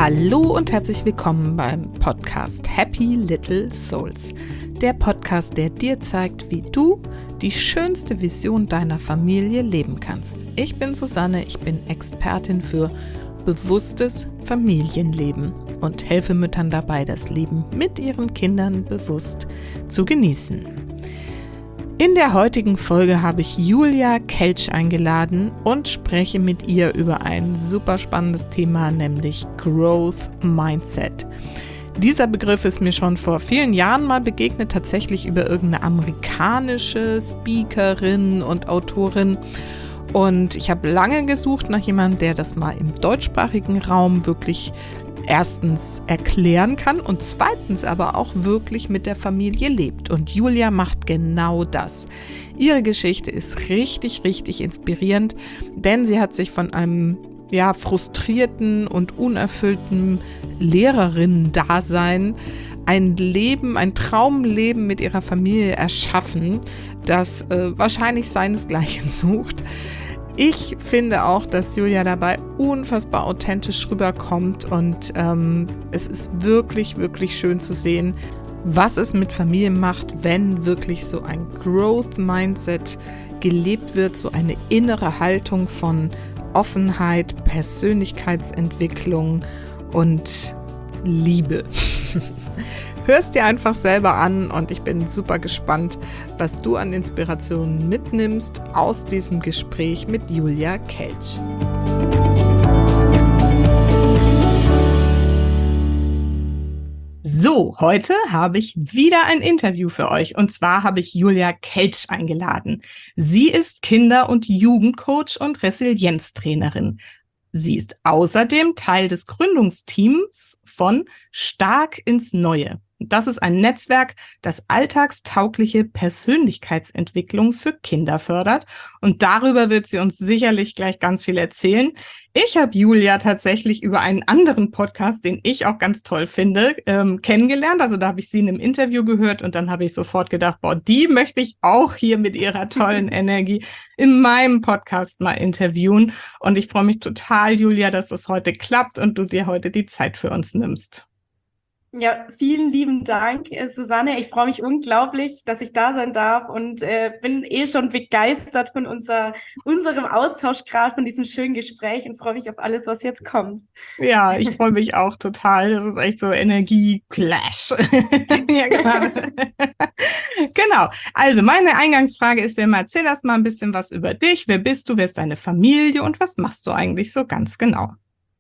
Hallo und herzlich willkommen beim Podcast Happy Little Souls. Der Podcast, der dir zeigt, wie du die schönste Vision deiner Familie leben kannst. Ich bin Susanne, ich bin Expertin für bewusstes Familienleben und helfe Müttern dabei, das Leben mit ihren Kindern bewusst zu genießen. In der heutigen Folge habe ich Julia Kelch eingeladen und spreche mit ihr über ein super spannendes Thema, nämlich Growth Mindset. Dieser Begriff ist mir schon vor vielen Jahren mal begegnet, tatsächlich über irgendeine amerikanische Speakerin und Autorin. Und ich habe lange gesucht nach jemandem, der das mal im deutschsprachigen Raum wirklich erstens erklären kann und zweitens aber auch wirklich mit der Familie lebt. Und Julia macht genau das. Ihre Geschichte ist richtig, richtig inspirierend, denn sie hat sich von einem frustrierten und unerfüllten Lehrerinnen-Dasein ein Traumleben mit ihrer Familie erschaffen, das wahrscheinlich seinesgleichen sucht. Ich finde auch, dass Julia dabei unfassbar authentisch rüberkommt und es ist wirklich, wirklich schön zu sehen, was es mit Familien macht, wenn wirklich so ein Growth-Mindset gelebt wird, so eine innere Haltung von Offenheit, Persönlichkeitsentwicklung und Liebe. Hörst dir einfach selber an und ich bin super gespannt, was du an Inspirationen mitnimmst aus diesem Gespräch mit Julia Kelch. So, heute habe ich wieder ein Interview für euch und zwar habe ich Julia Kelch eingeladen. Sie ist Kinder- und Jugendcoach und Resilienztrainerin. Sie ist außerdem Teil des Gründungsteams von Stark ins Neue. Das ist ein Netzwerk, das alltagstaugliche Persönlichkeitsentwicklung für Kinder fördert. Und darüber wird sie uns sicherlich gleich ganz viel erzählen. Ich habe Julia tatsächlich über einen anderen Podcast, den ich auch ganz toll finde, kennengelernt. Also da habe ich sie in einem Interview gehört und dann habe ich sofort gedacht, die möchte ich auch hier mit ihrer tollen Energie in meinem Podcast mal interviewen. Und ich freue mich total, Julia, dass es heute klappt und du dir heute die Zeit für uns nimmst. Ja, vielen lieben Dank, Susanne. Ich freue mich unglaublich, dass ich da sein darf und bin schon begeistert von unserem Austausch gerade, von diesem schönen Gespräch und freue mich auf alles, was jetzt kommt. Ja, ich freue mich auch total. Das ist echt so Energie-Clash. Ja, genau. Genau. Also meine Eingangsfrage ist ja immer, erzähl erst mal ein bisschen was über dich. Wer bist du? Wer ist deine Familie? Und was machst du eigentlich so ganz genau?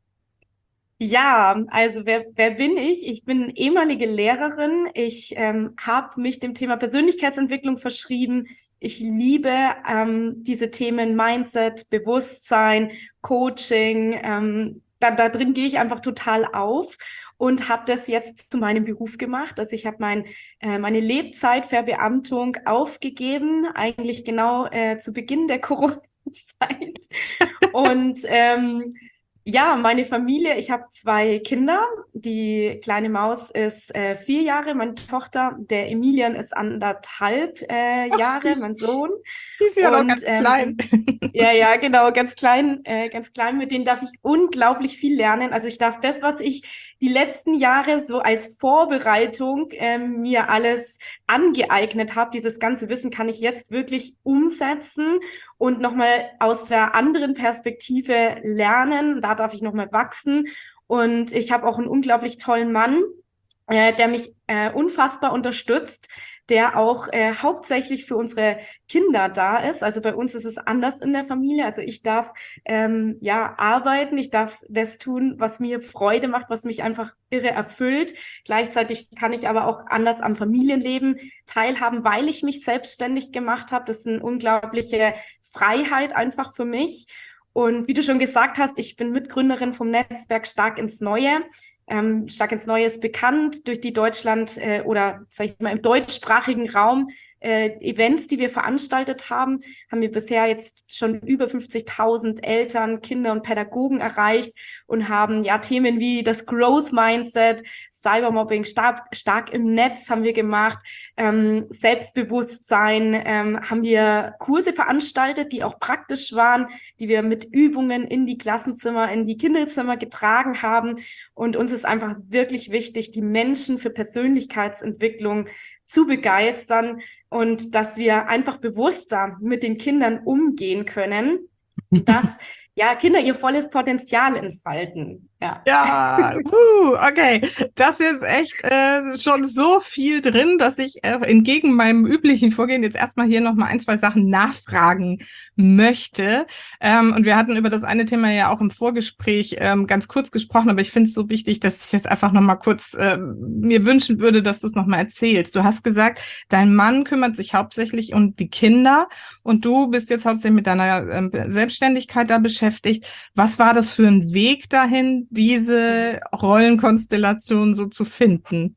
Ja, also wer bin ich? Ich bin ehemalige Lehrerin. Ich habe mich dem Thema Persönlichkeitsentwicklung verschrieben. Ich liebe diese Themen Mindset, Bewusstsein, Coaching. Da drin gehe ich einfach total auf und habe das jetzt zu meinem Beruf gemacht. Also ich habe meine Lebzeitverbeamtung aufgegeben, eigentlich genau zu Beginn der Corona-Zeit. Und ja, meine Familie, ich habe 2 Kinder. Die kleine Maus ist 4 Jahre, meine Tochter. Der Emilian ist 1,5 Jahre, Süß. mein Sohn. Die ist ja noch Und ganz klein. ja, genau, ganz klein. Mit denen darf ich unglaublich viel lernen. Also ich darf das, was ich die letzten Jahre so als Vorbereitung mir alles angeeignet habe, dieses ganze Wissen kann ich jetzt wirklich umsetzen und nochmal aus der anderen Perspektive lernen. Da darf ich nochmal wachsen. Und ich habe auch einen unglaublich tollen Mann, der mich unfassbar unterstützt, der auch hauptsächlich für unsere Kinder da ist. Also bei uns ist es anders in der Familie. Also ich darf arbeiten, ich darf das tun, was mir Freude macht, was mich einfach irre erfüllt. Gleichzeitig kann ich aber auch anders am Familienleben teilhaben, weil ich mich selbstständig gemacht habe. Das ist eine unglaubliche Freiheit einfach für mich. Und wie du schon gesagt hast, ich bin Mitgründerin vom Netzwerk Stark ins Neue. Stark ins Neue ist bekannt durch die Deutschland oder sag ich mal im deutschsprachigen Raum Events, die wir veranstaltet haben, haben wir bisher jetzt schon über 50.000 Eltern, Kinder und Pädagogen erreicht und haben ja Themen wie das Growth Mindset, Cybermobbing, stark im Netz haben wir gemacht, Selbstbewusstsein, haben wir Kurse veranstaltet, die auch praktisch waren, die wir mit Übungen in die Klassenzimmer, in die Kinderzimmer getragen haben. Und uns ist einfach wirklich wichtig, die Menschen für Persönlichkeitsentwicklung zu begeistern und dass wir einfach bewusster mit den Kindern umgehen können, dass ja Kinder ihr volles Potenzial entfalten. Ja. Ja, okay. Das ist echt schon so viel drin, dass ich entgegen meinem üblichen Vorgehen jetzt erstmal hier nochmal ein, zwei Sachen nachfragen möchte. Und wir hatten über das eine Thema ja auch im Vorgespräch ganz kurz gesprochen, aber ich finde es so wichtig, dass ich jetzt einfach nochmal kurz mir wünschen würde, dass du es nochmal erzählst. Du hast gesagt, dein Mann kümmert sich hauptsächlich um die Kinder und du bist jetzt hauptsächlich mit deiner Selbstständigkeit da beschäftigt. Was war das für ein Weg dahin, diese Rollenkonstellation so zu finden?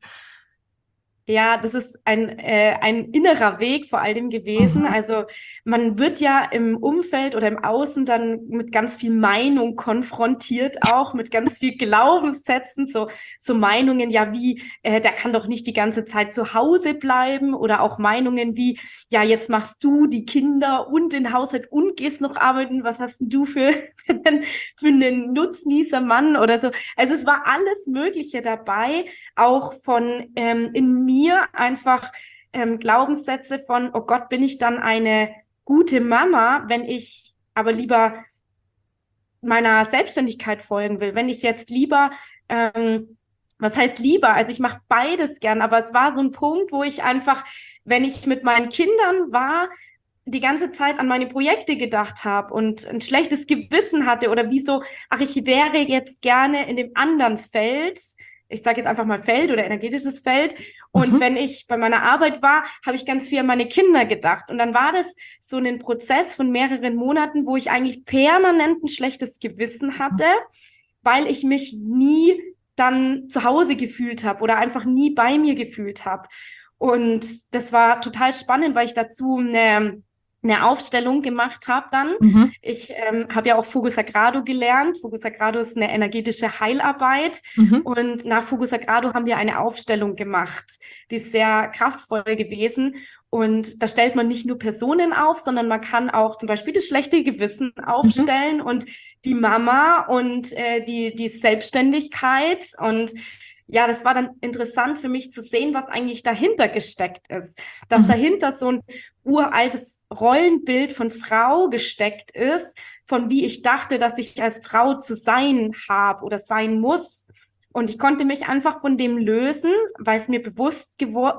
Ja, das ist ein innerer Weg vor allem gewesen. Mhm. Also man wird ja im Umfeld oder im Außen dann mit ganz viel Meinung konfrontiert, auch mit ganz viel Glaubenssätzen, so Meinungen, ja wie, der kann doch nicht die ganze Zeit zu Hause bleiben oder auch Meinungen wie, ja jetzt machst du die Kinder und den Haushalt und gehst noch arbeiten, was hast denn du für einen Nutznießer Mann oder so. Also es war alles Mögliche dabei, auch von in mir einfach Glaubenssätze von, oh Gott, bin ich dann eine gute Mama, wenn ich aber lieber meiner Selbstständigkeit folgen will, wenn ich jetzt lieber, was halt lieber, also ich mache beides gern, aber es war so ein Punkt, wo ich einfach, wenn ich mit meinen Kindern war, die ganze Zeit an meine Projekte gedacht habe und ein schlechtes Gewissen hatte oder wieso, ach, ich wäre jetzt gerne in dem anderen Feld, ich sage jetzt einfach mal Feld oder energetisches Feld. Und wenn ich bei meiner Arbeit war, habe ich ganz viel an meine Kinder gedacht. Und dann war das so ein Prozess von mehreren Monaten, wo ich eigentlich permanent ein schlechtes Gewissen hatte, weil ich mich nie dann zu Hause gefühlt habe oder einfach nie bei mir gefühlt habe. Und das war total spannend, weil ich dazu eine Aufstellung gemacht habe dann. Mhm. Ich habe ja auch Fugu Sagrado gelernt. Fugu Sagrado ist eine energetische Heilarbeit. Mhm. Und nach Fugu Sagrado haben wir eine Aufstellung gemacht. Die ist sehr kraftvoll gewesen. Und da stellt man nicht nur Personen auf, sondern man kann auch zum Beispiel das schlechte Gewissen aufstellen und die Mama und die Selbstständigkeit. Und ja, das war dann interessant für mich zu sehen, was eigentlich dahinter gesteckt ist. Dass dahinter so ein uraltes Rollenbild von Frau gesteckt ist, von wie ich dachte, dass ich als Frau zu sein habe oder sein muss. Und ich konnte mich einfach von dem lösen, weil es mir bewusst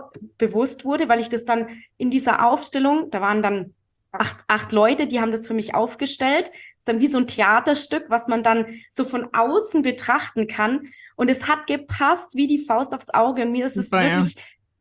wurde, weil ich das dann in dieser Aufstellung, da waren dann acht Leute, die haben das für mich aufgestellt. Ist dann wie so ein Theaterstück, was man dann so von außen betrachten kann. Und es hat gepasst wie die Faust aufs Auge. Und mir ist es wirklich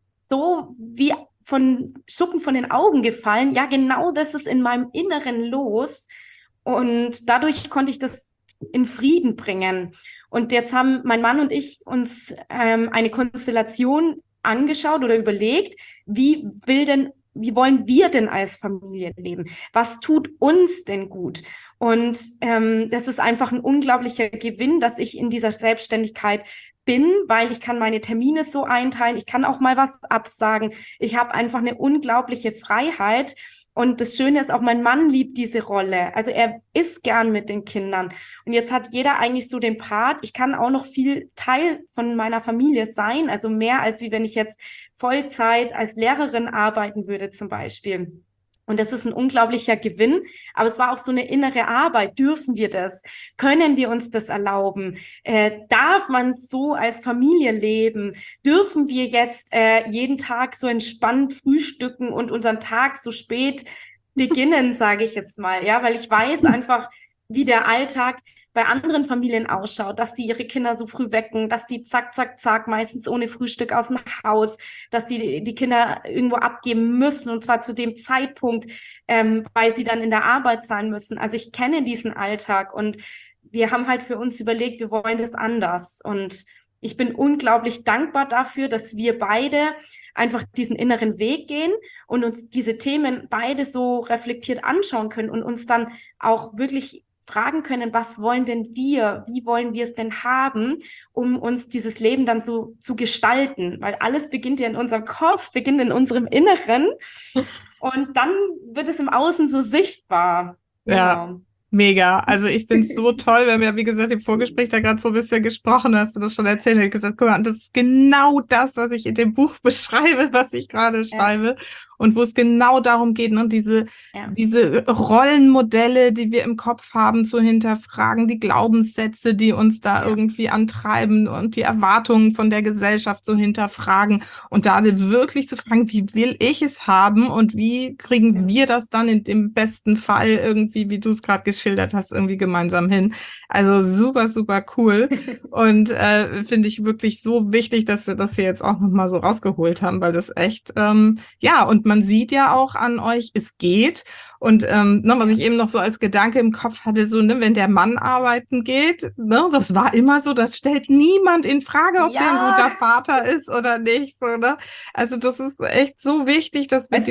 so wie von Schuppen von den Augen gefallen. Ja, genau das ist in meinem Inneren los. Und dadurch konnte ich das in Frieden bringen. Und jetzt haben mein Mann und ich uns eine Konstellation angeschaut oder überlegt, wie wollen wir denn als Familie leben? Was tut uns denn gut? Und das ist einfach ein unglaublicher Gewinn, dass ich in dieser Selbstständigkeit bin, weil ich kann meine Termine so einteilen, ich kann auch mal was absagen. Ich habe einfach eine unglaubliche Freiheit. Und das Schöne ist auch, mein Mann liebt diese Rolle. Also er ist gern mit den Kindern. Und jetzt hat jeder eigentlich so den Part. Ich kann auch noch viel Teil von meiner Familie sein. Also mehr als wie wenn ich jetzt Vollzeit als Lehrerin arbeiten würde zum Beispiel. Und das ist ein unglaublicher Gewinn. Aber es war auch so eine innere Arbeit. Dürfen wir das? Können wir uns das erlauben? Darf man so als Familie leben? Dürfen wir jetzt jeden Tag so entspannt frühstücken und unseren Tag so spät beginnen, sage ich jetzt mal. Ja, weil ich weiß einfach, wie der Alltag bei anderen Familien ausschaut, dass die ihre Kinder so früh wecken, dass die zack, zack, zack, meistens ohne Frühstück aus dem Haus, dass die Kinder irgendwo abgeben müssen und zwar zu dem Zeitpunkt, weil sie dann in der Arbeit sein müssen. Also ich kenne diesen Alltag und wir haben halt für uns überlegt, wir wollen das anders. Und ich bin unglaublich dankbar dafür, dass wir beide einfach diesen inneren Weg gehen und uns diese Themen beide so reflektiert anschauen können und uns dann auch wirklich fragen können, was wollen denn wir? Wie wollen wir es denn haben, um uns dieses Leben dann so zu gestalten? Weil alles beginnt ja in unserem Kopf, beginnt in unserem Inneren und dann wird es im Außen so sichtbar. Ja. Genau. Mega. Also ich finde es so toll. Wir haben ja, wie gesagt, im Vorgespräch da gerade so ein bisschen gesprochen, hast du das schon erzählt. Ich habe gesagt, guck mal, das ist genau das, was ich in dem Buch beschreibe, was ich gerade schreibe. Und wo es genau darum geht, ne, diese Rollenmodelle, die wir im Kopf haben, zu hinterfragen, die Glaubenssätze, die uns da irgendwie antreiben und die Erwartungen von der Gesellschaft zu hinterfragen und da wirklich zu fragen, wie will ich es haben und wie kriegen wir das dann in dem besten Fall irgendwie, wie du es gerade geschildert hast, irgendwie gemeinsam hin. Also super, super cool. Und finde ich wirklich so wichtig, dass wir das hier jetzt auch nochmal so rausgeholt haben, weil das echt, und man sieht ja auch an euch, es geht. Und was ich eben noch so als Gedanke im Kopf hatte, so, ne, wenn der Mann arbeiten geht, ne, das war immer so, das stellt niemand in Frage, ob der ein guter Vater ist oder nicht. So, ne? Also das ist echt so wichtig, dass wir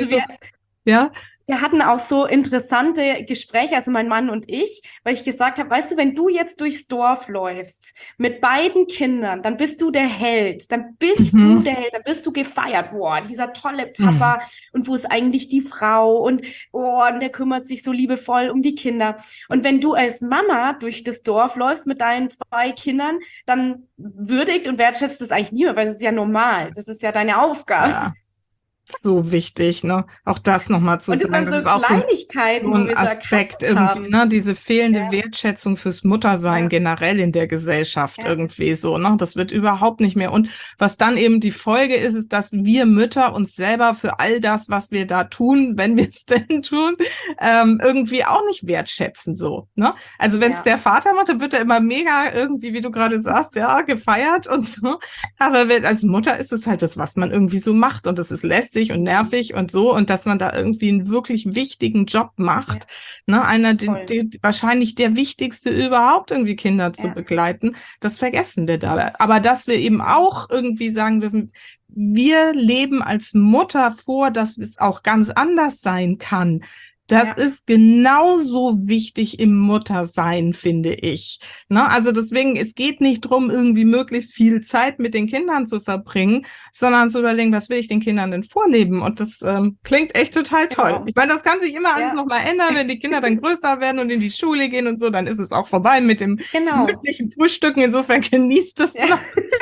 Wir hatten auch so interessante Gespräche, also mein Mann und ich, weil ich gesagt habe, weißt du, wenn du jetzt durchs Dorf läufst mit beiden Kindern, dann bist du der Held, dann bist du der Held, dann bist du gefeiert, boah, dieser tolle Papa und wo ist eigentlich die Frau und der kümmert sich so liebevoll um die Kinder. Und wenn du als Mama durch das Dorf läufst mit deinen 2 Kindern, dann würdigt und wertschätzt das eigentlich niemand, weil das ist ja normal, das ist ja deine Aufgabe. Ja. So wichtig, ne? Auch das nochmal zu sagen. Und das sind so Kleinigkeiten, so ein Aspekt irgendwie, ne? Diese fehlende Wertschätzung fürs Muttersein generell in der Gesellschaft irgendwie so, ne? Das wird überhaupt nicht mehr. Und was dann eben die Folge ist, ist, dass wir Mütter uns selber für all das, was wir da tun, wenn wir es denn tun, irgendwie auch nicht wertschätzen, so, ne? Also wenn es der Vater macht, dann wird er immer mega irgendwie, wie du gerade sagst, gefeiert und so. Aber als Mutter ist es halt das, was man irgendwie so macht und das ist lästig und nervig und so und dass man da irgendwie einen wirklich wichtigen Job macht, ne, wahrscheinlich der wichtigste überhaupt, irgendwie Kinder zu begleiten, das vergessen wir da. Aber dass wir eben auch irgendwie sagen dürfen, wir leben als Mutter vor, dass es auch ganz anders sein kann. Das ist genauso wichtig im Muttersein, finde ich. Ne? Also deswegen, es geht nicht drum, irgendwie möglichst viel Zeit mit den Kindern zu verbringen, sondern zu überlegen, was will ich den Kindern denn vorleben? Und das klingt echt total toll. Ich meine, das kann sich immer alles nochmal ändern, wenn die Kinder dann größer werden und in die Schule gehen und so, dann ist es auch vorbei mit dem gemütlichen Frühstücken. Insofern genießt es noch.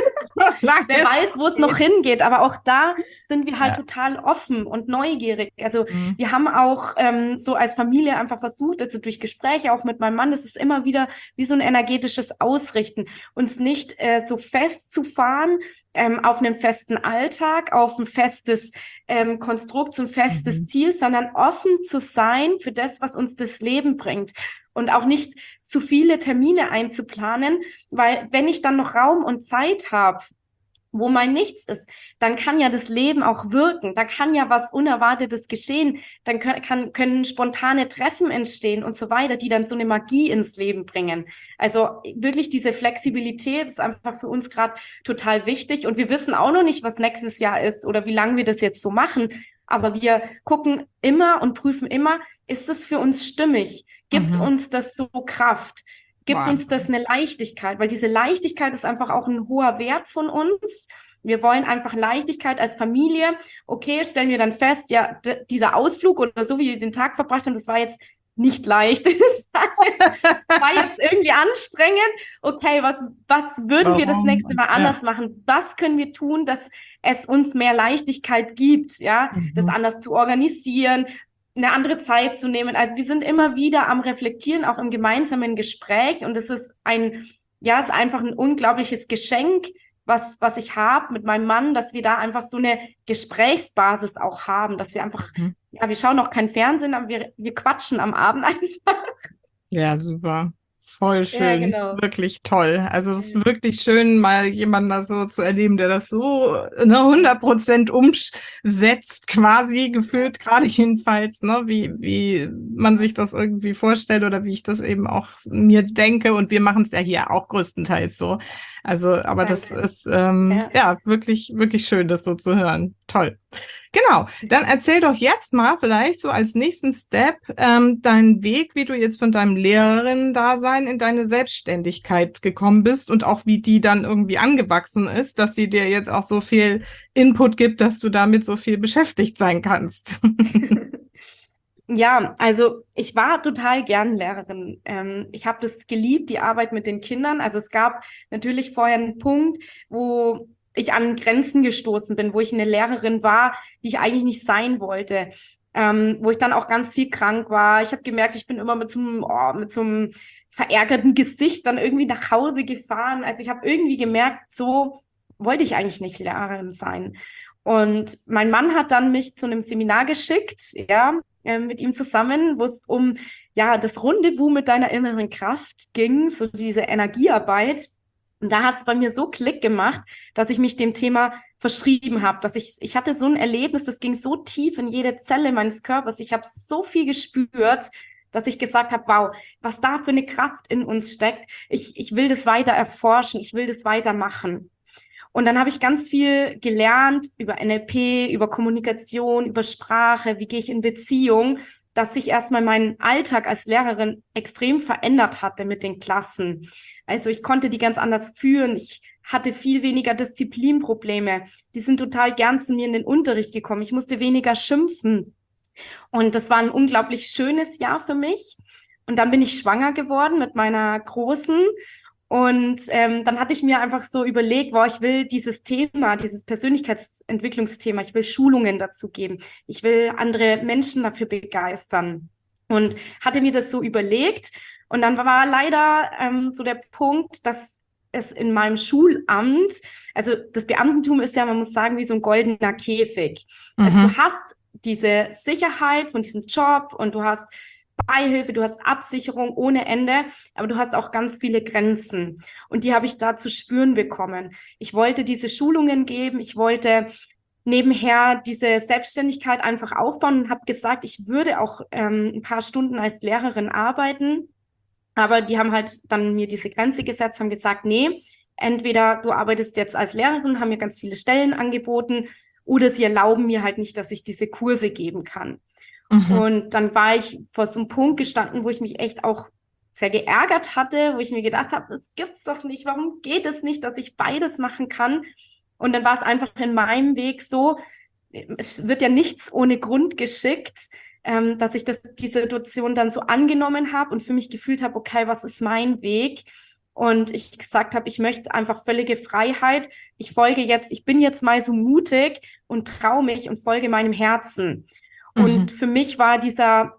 Wer weiß, wo es noch hingeht, aber auch da sind wir halt total offen und neugierig. Also wir haben auch so als Familie einfach versucht, also durch Gespräche auch mit meinem Mann, das ist immer wieder wie so ein energetisches Ausrichten, uns nicht so festzufahren auf einem festen Alltag, auf ein festes Konstrukt, so ein festes Ziel, sondern offen zu sein für das, was uns das Leben bringt. Und auch nicht zu viele Termine einzuplanen, weil wenn ich dann noch Raum und Zeit habe, wo mein Nichts ist, dann kann ja das Leben auch wirken, da kann ja was Unerwartetes geschehen, dann können spontane Treffen entstehen und so weiter, die dann so eine Magie ins Leben bringen. Also wirklich diese Flexibilität ist einfach für uns gerade total wichtig und wir wissen auch noch nicht, was nächstes Jahr ist oder wie lange wir das jetzt so machen, aber wir gucken immer und prüfen immer, ist es für uns stimmig? Gibt uns das so Kraft? Gibt uns das eine Leichtigkeit? Weil diese Leichtigkeit ist einfach auch ein hoher Wert von uns. Wir wollen einfach Leichtigkeit als Familie. Okay, stellen wir dann fest, ja, dieser Ausflug oder so, wie wir den Tag verbracht haben, das war jetzt nicht leicht. Das war jetzt irgendwie anstrengend. Okay, was würden wir das nächste Mal anders machen? Was können wir tun, dass es uns mehr Leichtigkeit gibt, ja, das anders zu organisieren, eine andere Zeit zu nehmen. Also wir sind immer wieder am Reflektieren, auch im gemeinsamen Gespräch. Und es ist ist einfach ein unglaubliches Geschenk, was ich habe mit meinem Mann, dass wir da einfach so eine Gesprächsbasis auch haben, dass wir einfach, wir schauen auch kein Fernsehen, aber wir quatschen am Abend einfach. Ja, super. Voll Ja, schön, genau. wirklich toll. Also es ist Ja. wirklich schön, mal jemanden da so zu erleben, der das so 100% umsetzt, quasi gefühlt, gerade jedenfalls, ne, wie man sich das irgendwie vorstellt oder wie ich das eben auch mir denke. Und wir machen es ja hier auch größtenteils so. Also, aber das Danke. ist Ja. ja wirklich, wirklich schön, das so zu hören. Toll. Genau, dann erzähl doch jetzt mal vielleicht so als nächsten Step deinen Weg, wie du jetzt von deinem Lehrerinnen-Dasein in deine Selbstständigkeit gekommen bist und auch wie die dann irgendwie angewachsen ist, dass sie dir jetzt auch so viel Input gibt, dass du damit so viel beschäftigt sein kannst. Ja, also ich war total gern Lehrerin. Ich habe das geliebt, die Arbeit mit den Kindern. Also es gab natürlich vorher einen Punkt, wo ich an Grenzen gestoßen bin, wo ich eine Lehrerin war, die ich eigentlich nicht sein wollte. Wo ich dann auch ganz viel krank war. Ich habe gemerkt, ich bin immer mit so einem verärgerten Gesicht dann irgendwie nach Hause gefahren. Also ich habe irgendwie gemerkt, so wollte ich eigentlich nicht Lehrerin sein. Und mein Mann hat dann mich zu einem Seminar geschickt, ja, mit ihm zusammen, wo es um ja das Rendezvous mit deiner inneren Kraft ging, so diese Energiearbeit. Und da hat es bei mir so Klick gemacht, dass ich mich dem Thema verschrieben habe, dass ich hatte so ein Erlebnis, das ging so tief in jede Zelle meines Körpers. Ich habe so viel gespürt, dass ich gesagt habe, wow, was da für eine Kraft in uns steckt. Ich will das weiter erforschen, ich will das weitermachen. Und dann habe ich ganz viel gelernt über NLP, über Kommunikation, über Sprache, wie gehe ich in Beziehung, dass sich erstmal mein Alltag als Lehrerin extrem verändert hatte mit den Klassen. Also ich konnte die ganz anders führen. Ich hatte viel weniger Disziplinprobleme. Die sind total gern zu mir in den Unterricht gekommen. Ich musste weniger schimpfen. Und das war ein unglaublich schönes Jahr für mich. Und dann bin ich schwanger geworden mit meiner Großen. Und dann hatte ich mir einfach so überlegt, wow, ich will dieses Thema, dieses Persönlichkeitsentwicklungsthema, ich will Schulungen dazu geben. Ich will andere Menschen dafür begeistern. Und hatte mir das so überlegt. Und dann war leider so der Punkt, dass es in meinem Schulamt, also das Beamtentum ist ja, man muss sagen, wie so ein goldener Käfig. Also du Mhm. hast diese Sicherheit von diesem Job und du hast Beihilfe, du hast Absicherung ohne Ende, aber du hast auch ganz viele Grenzen. Und die habe ich da zu spüren bekommen. Ich wollte diese Schulungen geben, ich wollte nebenher diese Selbstständigkeit einfach aufbauen und habe gesagt, ich würde auch ein paar Stunden als Lehrerin arbeiten. Aber die haben halt dann mir diese Grenze gesetzt, haben gesagt, nee, entweder du arbeitest jetzt als Lehrerin, haben mir ganz viele Stellen angeboten, oder sie erlauben mir halt nicht, dass ich diese Kurse geben kann. Mhm. Und dann war ich vor so einem Punkt gestanden, wo ich mich echt auch sehr geärgert hatte, wo ich mir gedacht habe, das gibt's doch nicht, warum geht es nicht, dass ich beides machen kann? Und dann war es einfach in meinem Weg so, es wird ja nichts ohne Grund geschickt, dass ich die Situation dann so angenommen habe und für mich gefühlt habe, okay, was ist mein Weg? Und ich gesagt habe, ich möchte einfach völlige Freiheit. Ich bin jetzt mal so mutig und traue mich und folge meinem Herzen. Und Mhm. für mich war dieser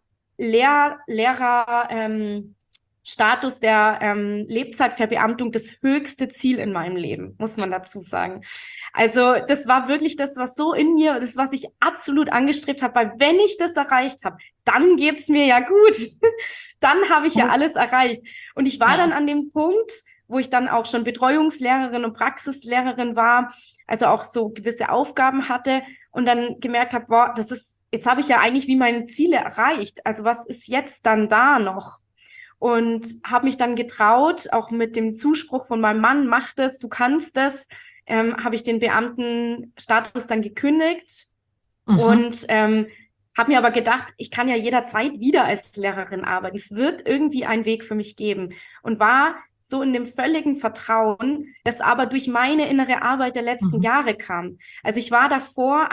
Lehrer Status der Lebzeitverbeamtung das höchste Ziel in meinem Leben, muss man dazu sagen. Also das war wirklich das, was so in mir, das, was ich absolut angestrebt habe, weil wenn ich das erreicht habe, dann geht's mir ja gut. Dann habe ich ja alles erreicht. Und ich war dann Ja. an dem Punkt, wo ich dann auch schon Betreuungslehrerin und Praxislehrerin war, also auch so gewisse Aufgaben hatte und dann gemerkt habe, boah, jetzt habe ich ja eigentlich wie meine Ziele erreicht. Also was ist jetzt dann da noch? Und habe mich dann getraut, auch mit dem Zuspruch von meinem Mann, mach das, du kannst das, habe ich den Beamtenstatus dann gekündigt Mhm. und habe mir aber gedacht, ich kann ja jederzeit wieder als Lehrerin arbeiten. Es wird irgendwie einen Weg für mich geben und war so in dem völligen Vertrauen, das aber durch meine innere Arbeit der letzten Mhm. Jahre kam. Also ich war davor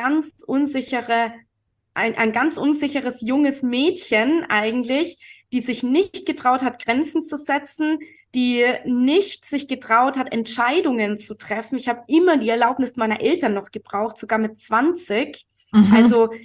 ein ganz unsicheres junges Mädchen eigentlich, die sich nicht getraut hat, Grenzen zu setzen, die nicht sich getraut hat, Entscheidungen zu treffen. Ich habe immer die Erlaubnis meiner Eltern noch gebraucht, sogar mit 20. Mhm. Also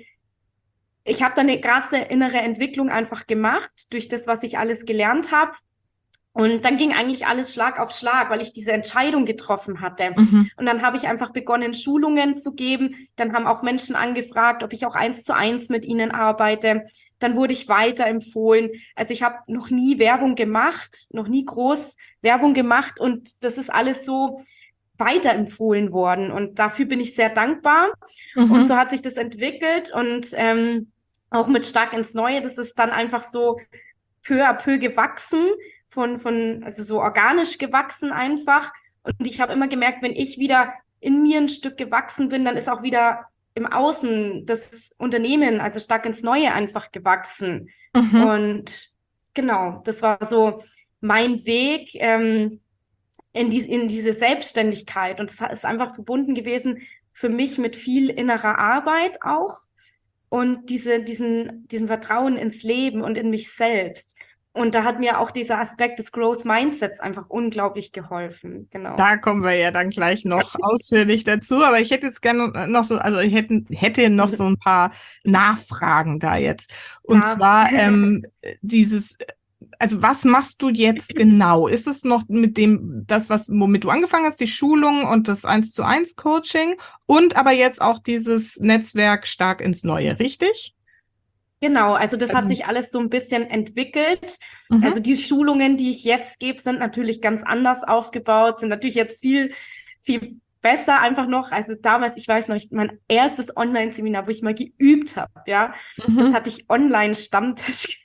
ich habe dann eine krasse innere Entwicklung einfach gemacht durch das, was ich alles gelernt habe. Und dann ging eigentlich alles Schlag auf Schlag, weil ich diese Entscheidung getroffen hatte. Mhm. Und dann habe ich einfach begonnen, Schulungen zu geben. Dann haben auch Menschen angefragt, ob ich auch 1:1 mit ihnen arbeite. Dann wurde ich weiterempfohlen. Also ich habe noch nie Werbung gemacht, noch nie groß Werbung gemacht. Und das ist alles so weiterempfohlen worden. Und dafür bin ich sehr dankbar. Und so Mhm. hat sich das entwickelt. Und auch mit Stark ins Neue, das ist dann einfach so peu à peu gewachsen, also so organisch gewachsen einfach. Und ich habe immer gemerkt, wenn ich wieder in mir ein Stück gewachsen bin, dann ist auch wieder im Außen das Unternehmen, also Stark ins Neue einfach gewachsen. Mhm. Und genau, das war so mein Weg in diese Selbstständigkeit. Und es ist einfach verbunden gewesen für mich mit viel innerer Arbeit auch und diesen Vertrauen ins Leben und in mich selbst. Und da hat mir auch dieser Aspekt des Growth Mindsets einfach unglaublich geholfen. Genau. Da kommen wir ja dann gleich noch ausführlich dazu. Aber ich hätte jetzt gerne noch so, also ich hätte noch so ein paar Nachfragen da jetzt. Und Klar. zwar dieses, also was machst du jetzt genau? Ist es noch mit dem, womit du angefangen hast, die Schulung und das 1:1 Coaching und aber jetzt auch dieses Netzwerk Stark ins Neue, richtig? Genau, also das hat Also, sich alles so ein bisschen entwickelt. Also mhm. die Schulungen, die ich jetzt gebe, sind natürlich ganz anders aufgebaut, sind natürlich jetzt viel, viel besser einfach noch. Also damals, ich weiß noch, mein erstes Online-Seminar, wo ich mal geübt habe, ja, das Mhm. hatte ich Online-Stammtisch.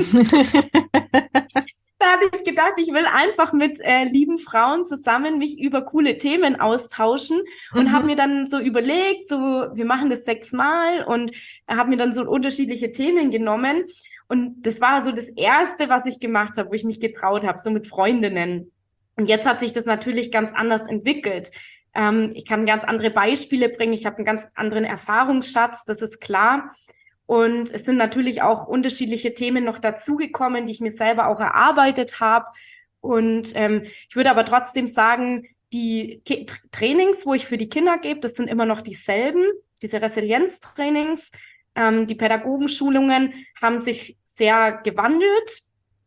Da habe ich gedacht, ich will einfach mit lieben Frauen zusammen mich über coole Themen austauschen und habe Mhm. mir dann so überlegt, so wir machen das 6-mal und habe mir dann so unterschiedliche Themen genommen und das war so das Erste, was ich gemacht habe, wo ich mich getraut habe, so mit Freundinnen. Und jetzt hat sich das natürlich ganz anders entwickelt. Ich kann ganz andere Beispiele bringen, ich habe einen ganz anderen Erfahrungsschatz, das ist klar. Und es sind natürlich auch unterschiedliche Themen noch dazugekommen, die ich mir selber auch erarbeitet habe. Und ich würde aber trotzdem sagen, die Trainings, wo ich für die Kinder gebe, das sind immer noch dieselben, diese Resilienztrainings. Die Pädagogenschulungen haben sich sehr gewandelt.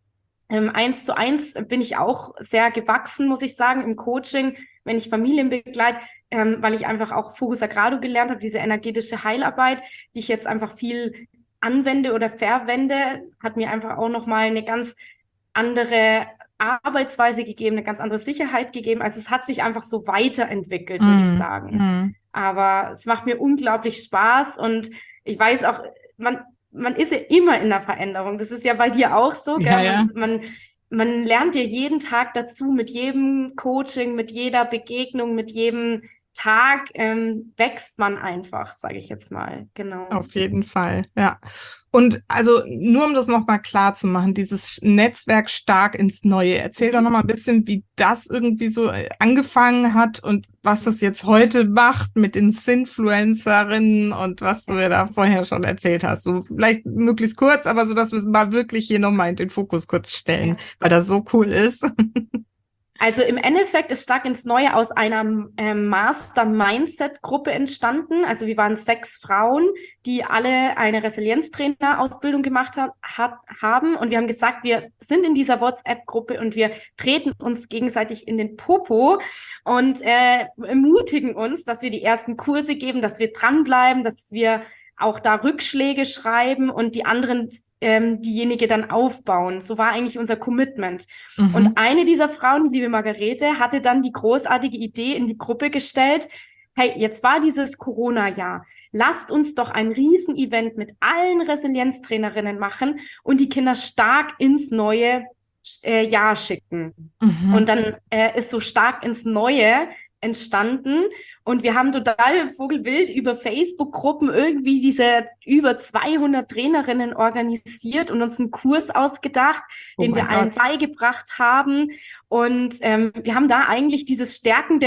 1:1 bin ich auch sehr gewachsen, muss ich sagen, im Coaching, wenn ich Familien begleite, weil ich einfach auch Focus Sagrado gelernt habe, diese energetische Heilarbeit, die ich jetzt einfach viel anwende oder verwende, hat mir einfach auch nochmal eine ganz andere Arbeitsweise gegeben, eine ganz andere Sicherheit gegeben. Also es hat sich einfach so weiterentwickelt, würde ich Mhm. sagen. Mhm. Aber es macht mir unglaublich Spaß und ich weiß auch, man ist ja immer in der Veränderung. Das ist ja bei dir auch so, Ja, gell? ja. Man lernt ja jeden Tag dazu, mit jedem Coaching, mit jeder Begegnung, mit jedem Tag wächst man einfach, sage ich jetzt mal. Genau. Auf jeden Fall, ja. Und also nur um das nochmal klar zu machen, dieses Netzwerk Stark ins Neue. Erzähl doch Mhm. nochmal ein bisschen, wie das irgendwie so angefangen hat und was das jetzt heute macht mit den Sinfluencerinnen und was du mir da vorher schon erzählt hast. So vielleicht möglichst kurz, aber so, dass wir es mal wirklich hier nochmal in den Fokus kurz stellen, Ja. weil das so cool ist. Also im Endeffekt ist Stark ins Neue aus einer Master-Mindset-Gruppe entstanden. Also wir waren 6 Frauen, die alle eine Resilienztrainer-Ausbildung gemacht haben. Und wir haben gesagt, wir sind in dieser WhatsApp-Gruppe und wir treten uns gegenseitig in den Popo und ermutigen uns, dass wir die ersten Kurse geben, dass wir dranbleiben, dass wir auch da Rückschläge schreiben und die anderen diejenige dann aufbauen. So war eigentlich unser Commitment. Und Mhm. eine dieser Frauen, die liebe Margarete, hatte dann die großartige Idee in die Gruppe gestellt, hey, jetzt war dieses Corona-Jahr. Lasst uns doch ein Riesen-Event mit allen Resilienztrainerinnen machen und die Kinder stark ins neue Jahr schicken. Und Mhm. dann ist so stark ins Neue entstanden und wir haben total vogelwild über Facebook-Gruppen irgendwie diese über 200 Trainerinnen organisiert und uns einen Kurs ausgedacht, Oh den mein wir allen Gott. beigebracht haben und wir haben da eigentlich dieses Stärken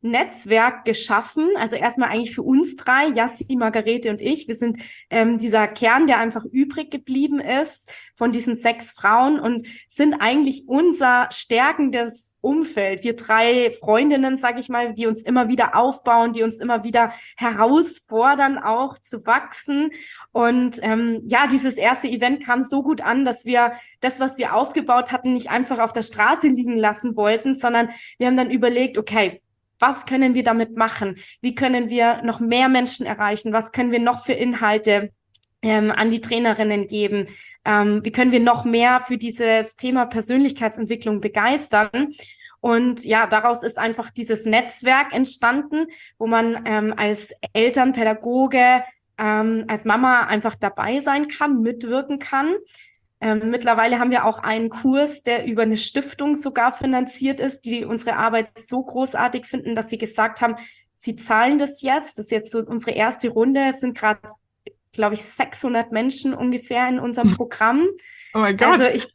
Netzwerk geschaffen. Also erstmal eigentlich für uns drei, Jassi, Margarete und ich. Wir sind dieser Kern, der einfach übrig geblieben ist von diesen 6 Frauen und sind eigentlich unser stärkendes Umfeld. Wir 3 Freundinnen, sage ich mal, die uns immer wieder aufbauen, die uns immer wieder herausfordern, auch zu wachsen. Und dieses erste Event kam so gut an, dass wir das, was wir aufgebaut hatten, nicht einfach auf der Straße liegen lassen wollten, sondern wir haben dann überlegt, okay, was können wir damit machen? Wie können wir noch mehr Menschen erreichen? Was können wir noch für Inhalte an die Trainerinnen geben? Wie können wir noch mehr für dieses Thema Persönlichkeitsentwicklung begeistern? Und ja, daraus ist einfach dieses Netzwerk entstanden, wo man als Eltern, Pädagoge, als Mama einfach dabei sein kann, mitwirken kann. Mittlerweile haben wir auch einen Kurs, der über eine Stiftung sogar finanziert ist, die unsere Arbeit so großartig finden, dass sie gesagt haben, sie zahlen das jetzt. Das ist jetzt so unsere erste Runde. Es sind gerade, glaube ich, 600 Menschen ungefähr in unserem Programm. Oh mein Gott. Also ich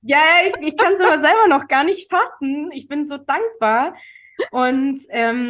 kann es aber selber noch gar nicht fassen. Ich bin so dankbar. Und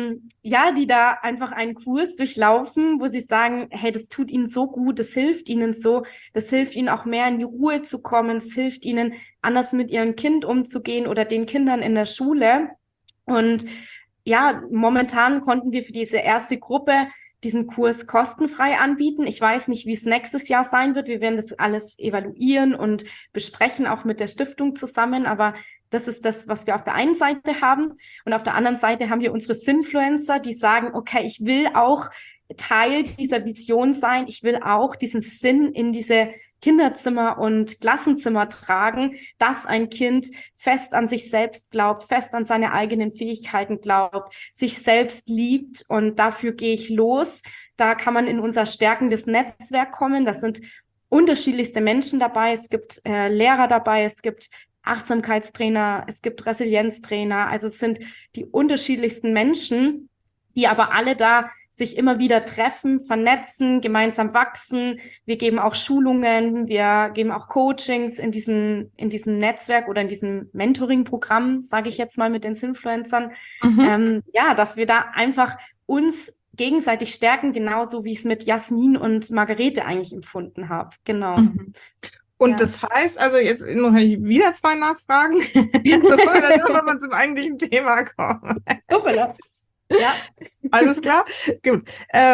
die da einfach einen Kurs durchlaufen, wo sie sagen, hey, das tut ihnen so gut, das hilft ihnen so, das hilft ihnen auch mehr in die Ruhe zu kommen, es hilft ihnen anders mit ihrem Kind umzugehen oder den Kindern in der Schule. Und ja, momentan konnten wir für diese erste Gruppe diesen Kurs kostenfrei anbieten. Ich weiß nicht, wie es nächstes Jahr sein wird. Wir werden das alles evaluieren und besprechen, auch mit der Stiftung zusammen. Aber das ist das, was wir auf der einen Seite haben. Und auf der anderen Seite haben wir unsere Sinfluencer, die sagen, okay, ich will auch Teil dieser Vision sein. Ich will auch diesen Sinn in diese Kinderzimmer und Klassenzimmer tragen, dass ein Kind fest an sich selbst glaubt, fest an seine eigenen Fähigkeiten glaubt, sich selbst liebt, und dafür gehe ich los. Da kann man in unser stärkendes Netzwerk kommen. Das sind unterschiedlichste Menschen dabei. Es gibt Lehrer dabei, es gibt Achtsamkeitstrainer, es gibt Resilienztrainer. Also es sind die unterschiedlichsten Menschen, die aber alle da sich immer wieder treffen, vernetzen, gemeinsam wachsen. Wir geben auch Schulungen, wir geben auch Coachings in diesem Netzwerk oder in diesem Mentoring-Programm, sage ich jetzt mal mit den Sinfluencern. Dass wir da einfach uns gegenseitig stärken, genauso wie ich es mit Jasmin und Margarete eigentlich empfunden habe. Genau. Und das heißt, also jetzt noch wieder 2 Nachfragen, bevor wir dann irgendwann zum eigentlichen Thema kommen. Ja. Alles klar? Gut.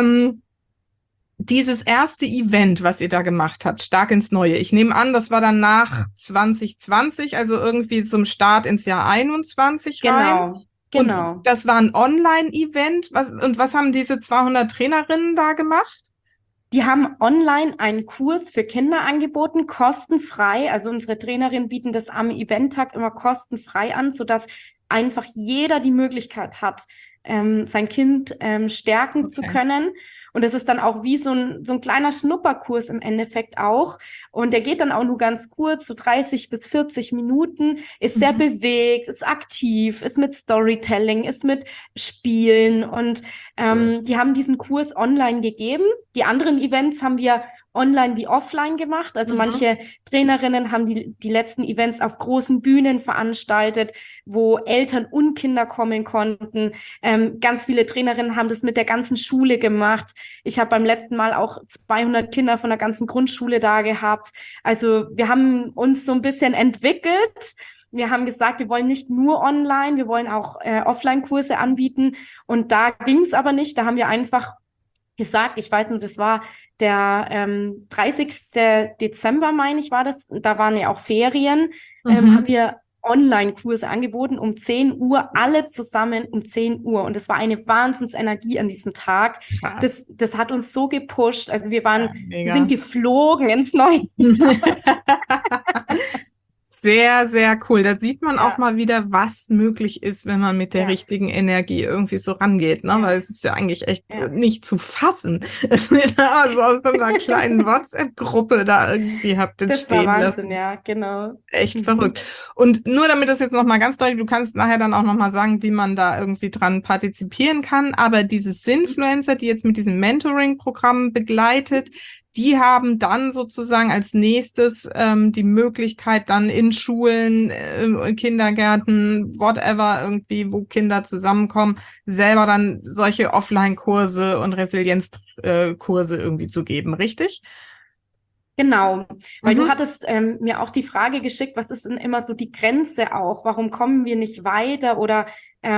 Dieses erste Event, was ihr da gemacht habt, Stark ins Neue, ich nehme an, das war dann nach 2020, also irgendwie zum Start ins Jahr 21 rein. Genau. Und das war ein Online-Event. Was haben diese 200 Trainerinnen da gemacht? Die haben online einen Kurs für Kinder angeboten, kostenfrei. Also unsere Trainerinnen bieten das am Eventtag immer kostenfrei an, sodass einfach jeder die Möglichkeit hat, sein Kind stärken zu können. Und das ist dann auch wie so ein kleiner Schnupperkurs im Endeffekt auch. Und der geht dann auch nur ganz kurz, so 30 bis 40 Minuten, ist sehr bewegt, ist aktiv, ist mit Storytelling, ist mit Spielen. Und die haben diesen Kurs online gegeben. Die anderen Events haben wir online wie offline gemacht. Also manche Trainerinnen haben die letzten Events auf großen Bühnen veranstaltet, wo Eltern und Kinder kommen konnten. Ganz viele Trainerinnen haben das mit der ganzen Schule gemacht. Ich habe beim letzten Mal auch 200 Kinder von der ganzen Grundschule da gehabt. Also wir haben uns so ein bisschen entwickelt. Wir haben gesagt, wir wollen nicht nur online, wir wollen auch Offline-Kurse anbieten. Und da ging es aber nicht. Da haben wir einfach gesagt, ich weiß nicht, das war der 30. Dezember, meine ich, war das. Da waren ja auch Ferien. Haben wir Online-Kurse angeboten um 10 Uhr, alle zusammen um 10 Uhr. Und das war eine Wahnsinnsenergie an diesem Tag. Das hat uns so gepusht. Also wir sind geflogen ins neue Jahr. Sehr, sehr cool. Da sieht man auch mal wieder, was möglich ist, wenn man mit der richtigen Energie irgendwie so rangeht, ne? Weil es ist ja eigentlich echt nicht zu fassen, dass wir da also aus so einer kleinen WhatsApp-Gruppe da irgendwie habt entstehen lassen. Das war Wahnsinn, ja, genau. Echt verrückt. Und nur damit das jetzt nochmal ganz deutlich, du kannst nachher dann auch nochmal sagen, wie man da irgendwie dran partizipieren kann, aber diese Sinfluencer, die jetzt mit diesem Mentoring-Programm begleitet, die haben dann sozusagen als nächstes die Möglichkeit, dann in Schulen, in Kindergärten, whatever, irgendwie, wo Kinder zusammenkommen, selber dann solche Offline-Kurse und Resilienzkurse irgendwie zu geben, richtig? Genau, weil du hattest mir auch die Frage geschickt, was ist denn immer so die Grenze auch? Warum kommen wir nicht weiter? Oder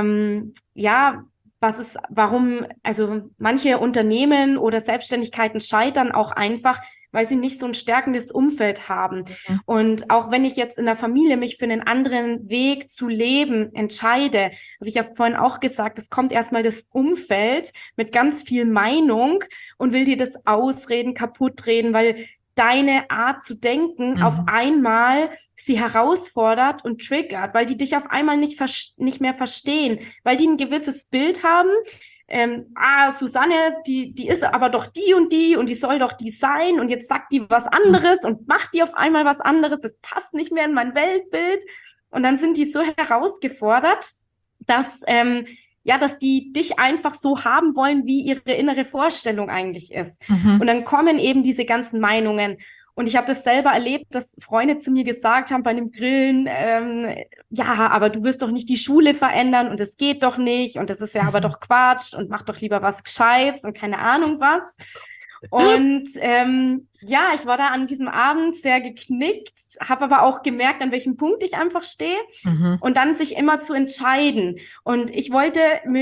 ja, warum, also manche Unternehmen oder Selbstständigkeiten scheitern auch einfach, weil sie nicht so ein stärkendes Umfeld haben. Mhm. Und auch wenn ich jetzt in der Familie mich für einen anderen Weg zu leben entscheide, habe ich ja vorhin auch gesagt, es kommt erstmal das Umfeld mit ganz viel Meinung und will dir das ausreden, kaputt reden, weil deine Art zu denken auf einmal sie herausfordert und triggert, weil die dich auf einmal nicht mehr verstehen, weil die ein gewisses Bild haben. Susanne, die ist aber doch die und die soll doch die sein und jetzt sagt die was anderes und macht die auf einmal was anderes. Das passt nicht mehr in mein Weltbild. Und dann sind die so herausgefordert, dass dass die dich einfach so haben wollen, wie ihre innere Vorstellung eigentlich ist. Und dann kommen eben diese ganzen Meinungen. Und ich habe das selber erlebt, dass Freunde zu mir gesagt haben bei einem Grillen, ja, aber du wirst doch nicht die Schule verändern und das geht doch nicht und das ist ja aber doch Quatsch und mach doch lieber was Gescheites und keine Ahnung was. Und ja, ich war da an diesem Abend sehr geknickt, habe aber auch gemerkt, an welchem Punkt ich einfach stehe und dann sich immer zu entscheiden. Und ich wollte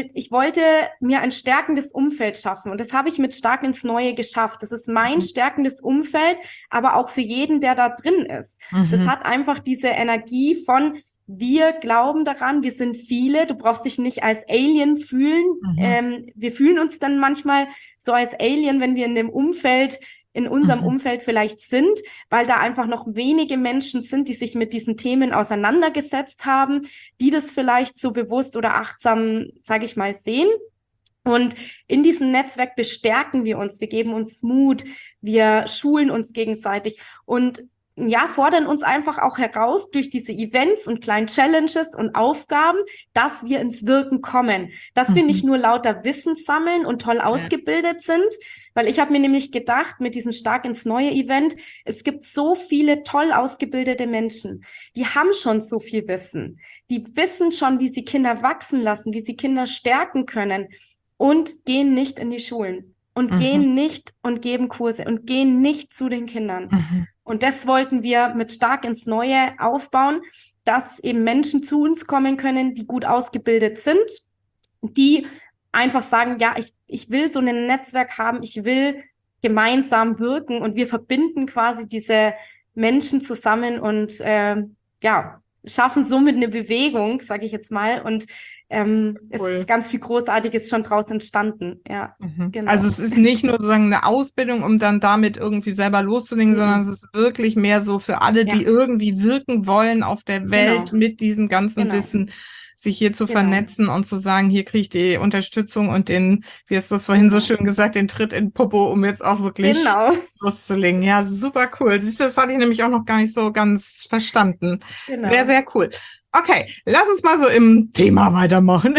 mir ein stärkendes Umfeld schaffen und das habe ich mit Stark ins Neue geschafft. Das ist mein stärkendes Umfeld, aber auch für jeden, der da drin ist. Das hat einfach diese Energie von wir glauben daran, wir sind viele, du brauchst dich nicht als Alien fühlen. Wir fühlen uns dann manchmal so als Alien, wenn wir in unserem Umfeld vielleicht sind, weil da einfach noch wenige Menschen sind, die sich mit diesen Themen auseinandergesetzt haben, die das vielleicht so bewusst oder achtsam, sage ich mal, sehen. Und in diesem Netzwerk bestärken wir uns, wir geben uns Mut, wir schulen uns gegenseitig und ja, fordern uns einfach auch heraus durch diese Events und kleinen Challenges und Aufgaben, dass wir ins Wirken kommen, dass wir nicht nur lauter Wissen sammeln und toll ausgebildet sind, weil ich habe mir nämlich gedacht, mit diesem Stark ins Neue Event, es gibt so viele toll ausgebildete Menschen, die haben schon so viel Wissen, die wissen schon, wie sie Kinder wachsen lassen, wie sie Kinder stärken können und gehen nicht in die Schulen und gehen nicht und geben Kurse und gehen nicht zu den Kindern. Und das wollten wir mit Stark ins Neue aufbauen, dass eben Menschen zu uns kommen können, die gut ausgebildet sind, die einfach sagen, ja, ich will so ein Netzwerk haben, ich will gemeinsam wirken und wir verbinden quasi diese Menschen zusammen und schaffen somit eine Bewegung, sage ich jetzt mal, und es ist ganz viel Großartiges schon draus entstanden. Ja, genau. Also es ist nicht nur sozusagen eine Ausbildung, um dann damit irgendwie selber loszulegen, sondern es ist wirklich mehr so für alle, die irgendwie wirken wollen auf der Welt mit diesem ganzen Wissen, sich hier zu vernetzen und zu sagen, hier kriege ich die Unterstützung und den, wie hast du es vorhin so schön gesagt, den Tritt in den Popo, um jetzt auch wirklich loszulegen. Ja, super cool. Siehst du, das hatte ich nämlich auch noch gar nicht so ganz verstanden. Sehr, sehr cool. Okay, lass uns mal so im Thema weitermachen.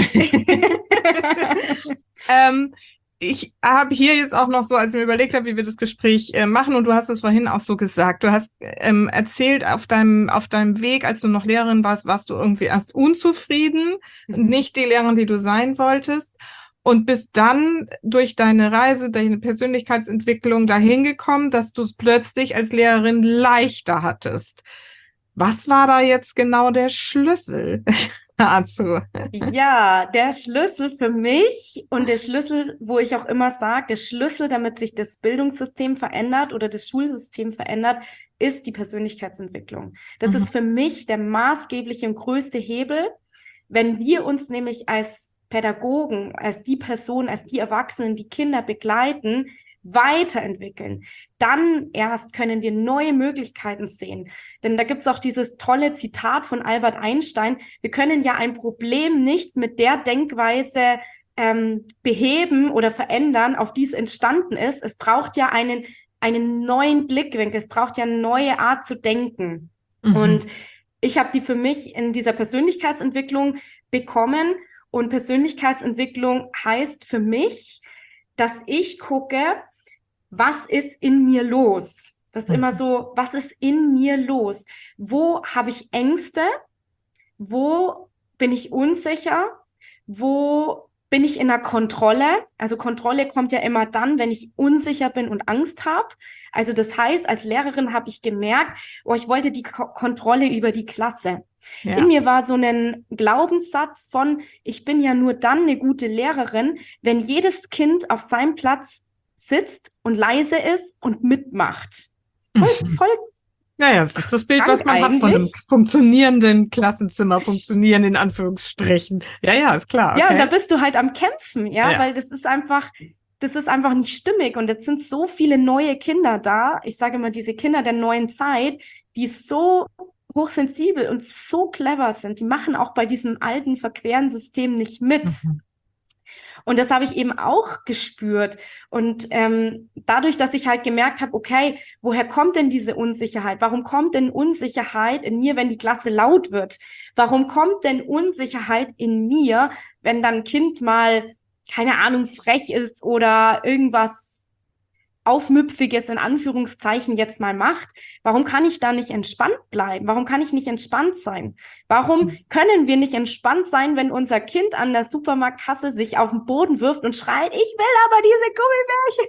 Ich habe hier jetzt auch noch so, als ich mir überlegt habe, wie wir das Gespräch machen, und du hast es vorhin auch so gesagt, du hast erzählt, auf deinem Weg, als du noch Lehrerin warst du irgendwie erst unzufrieden, nicht die Lehrerin, die du sein wolltest, und bist dann durch deine Reise, deine Persönlichkeitsentwicklung dahin gekommen, dass du es plötzlich als Lehrerin leichter hattest. Was war da jetzt genau der Schlüssel dazu? Ja, der Schlüssel für mich und der Schlüssel, wo ich auch immer sage, der Schlüssel, damit sich das Bildungssystem verändert oder das Schulsystem verändert, ist die Persönlichkeitsentwicklung. Das ist für mich der maßgebliche und größte Hebel, wenn wir uns nämlich als Pädagogen, als die Person, als die Erwachsenen, die Kinder begleiten, weiterentwickeln, dann erst können wir neue Möglichkeiten sehen. Denn da gibt es auch dieses tolle Zitat von Albert Einstein, wir können ja ein Problem nicht mit der Denkweise beheben oder verändern, auf die es entstanden ist. Es braucht ja einen neuen Blickwinkel, es braucht ja eine neue Art zu denken. Und ich habe die für mich in dieser Persönlichkeitsentwicklung bekommen. Und Persönlichkeitsentwicklung heißt für mich, dass ich gucke, was ist in mir los? Das ist immer so, was ist in mir los? Wo habe ich Ängste? Wo bin ich unsicher? Wo bin ich in der Kontrolle? Also Kontrolle kommt ja immer dann, wenn ich unsicher bin und Angst habe. Also das heißt, als Lehrerin habe ich gemerkt, ich wollte die Kontrolle über die Klasse. Ja. In mir war so ein Glaubenssatz von, ich bin ja nur dann eine gute Lehrerin, wenn jedes Kind auf seinem Platz sitzt und leise ist und mitmacht. Voll. Naja, das ist das Bild, was man hat von einem funktionierenden Klassenzimmer, funktionieren in Anführungsstrichen. Ja, ist klar. Okay. Ja, und da bist du halt am Kämpfen, weil das ist einfach nicht stimmig. Und jetzt sind so viele neue Kinder da. Ich sage immer, diese Kinder der neuen Zeit, die so hochsensibel und so clever sind, die machen auch bei diesem alten, verqueren System nicht mit. Und das habe ich eben auch gespürt. Und dadurch, dass ich halt gemerkt habe, okay, woher kommt denn diese Unsicherheit? Warum kommt denn Unsicherheit in mir, wenn die Klasse laut wird? Warum kommt denn Unsicherheit in mir, wenn dann ein Kind mal, keine Ahnung, frech ist oder irgendwas Aufmüpfiges in Anführungszeichen jetzt mal macht? Warum kann ich da nicht entspannt bleiben? Warum kann ich nicht entspannt sein? Warum können wir nicht entspannt sein, wenn unser Kind an der Supermarktkasse sich auf den Boden wirft und schreit, ich will aber diese Gummibärchen?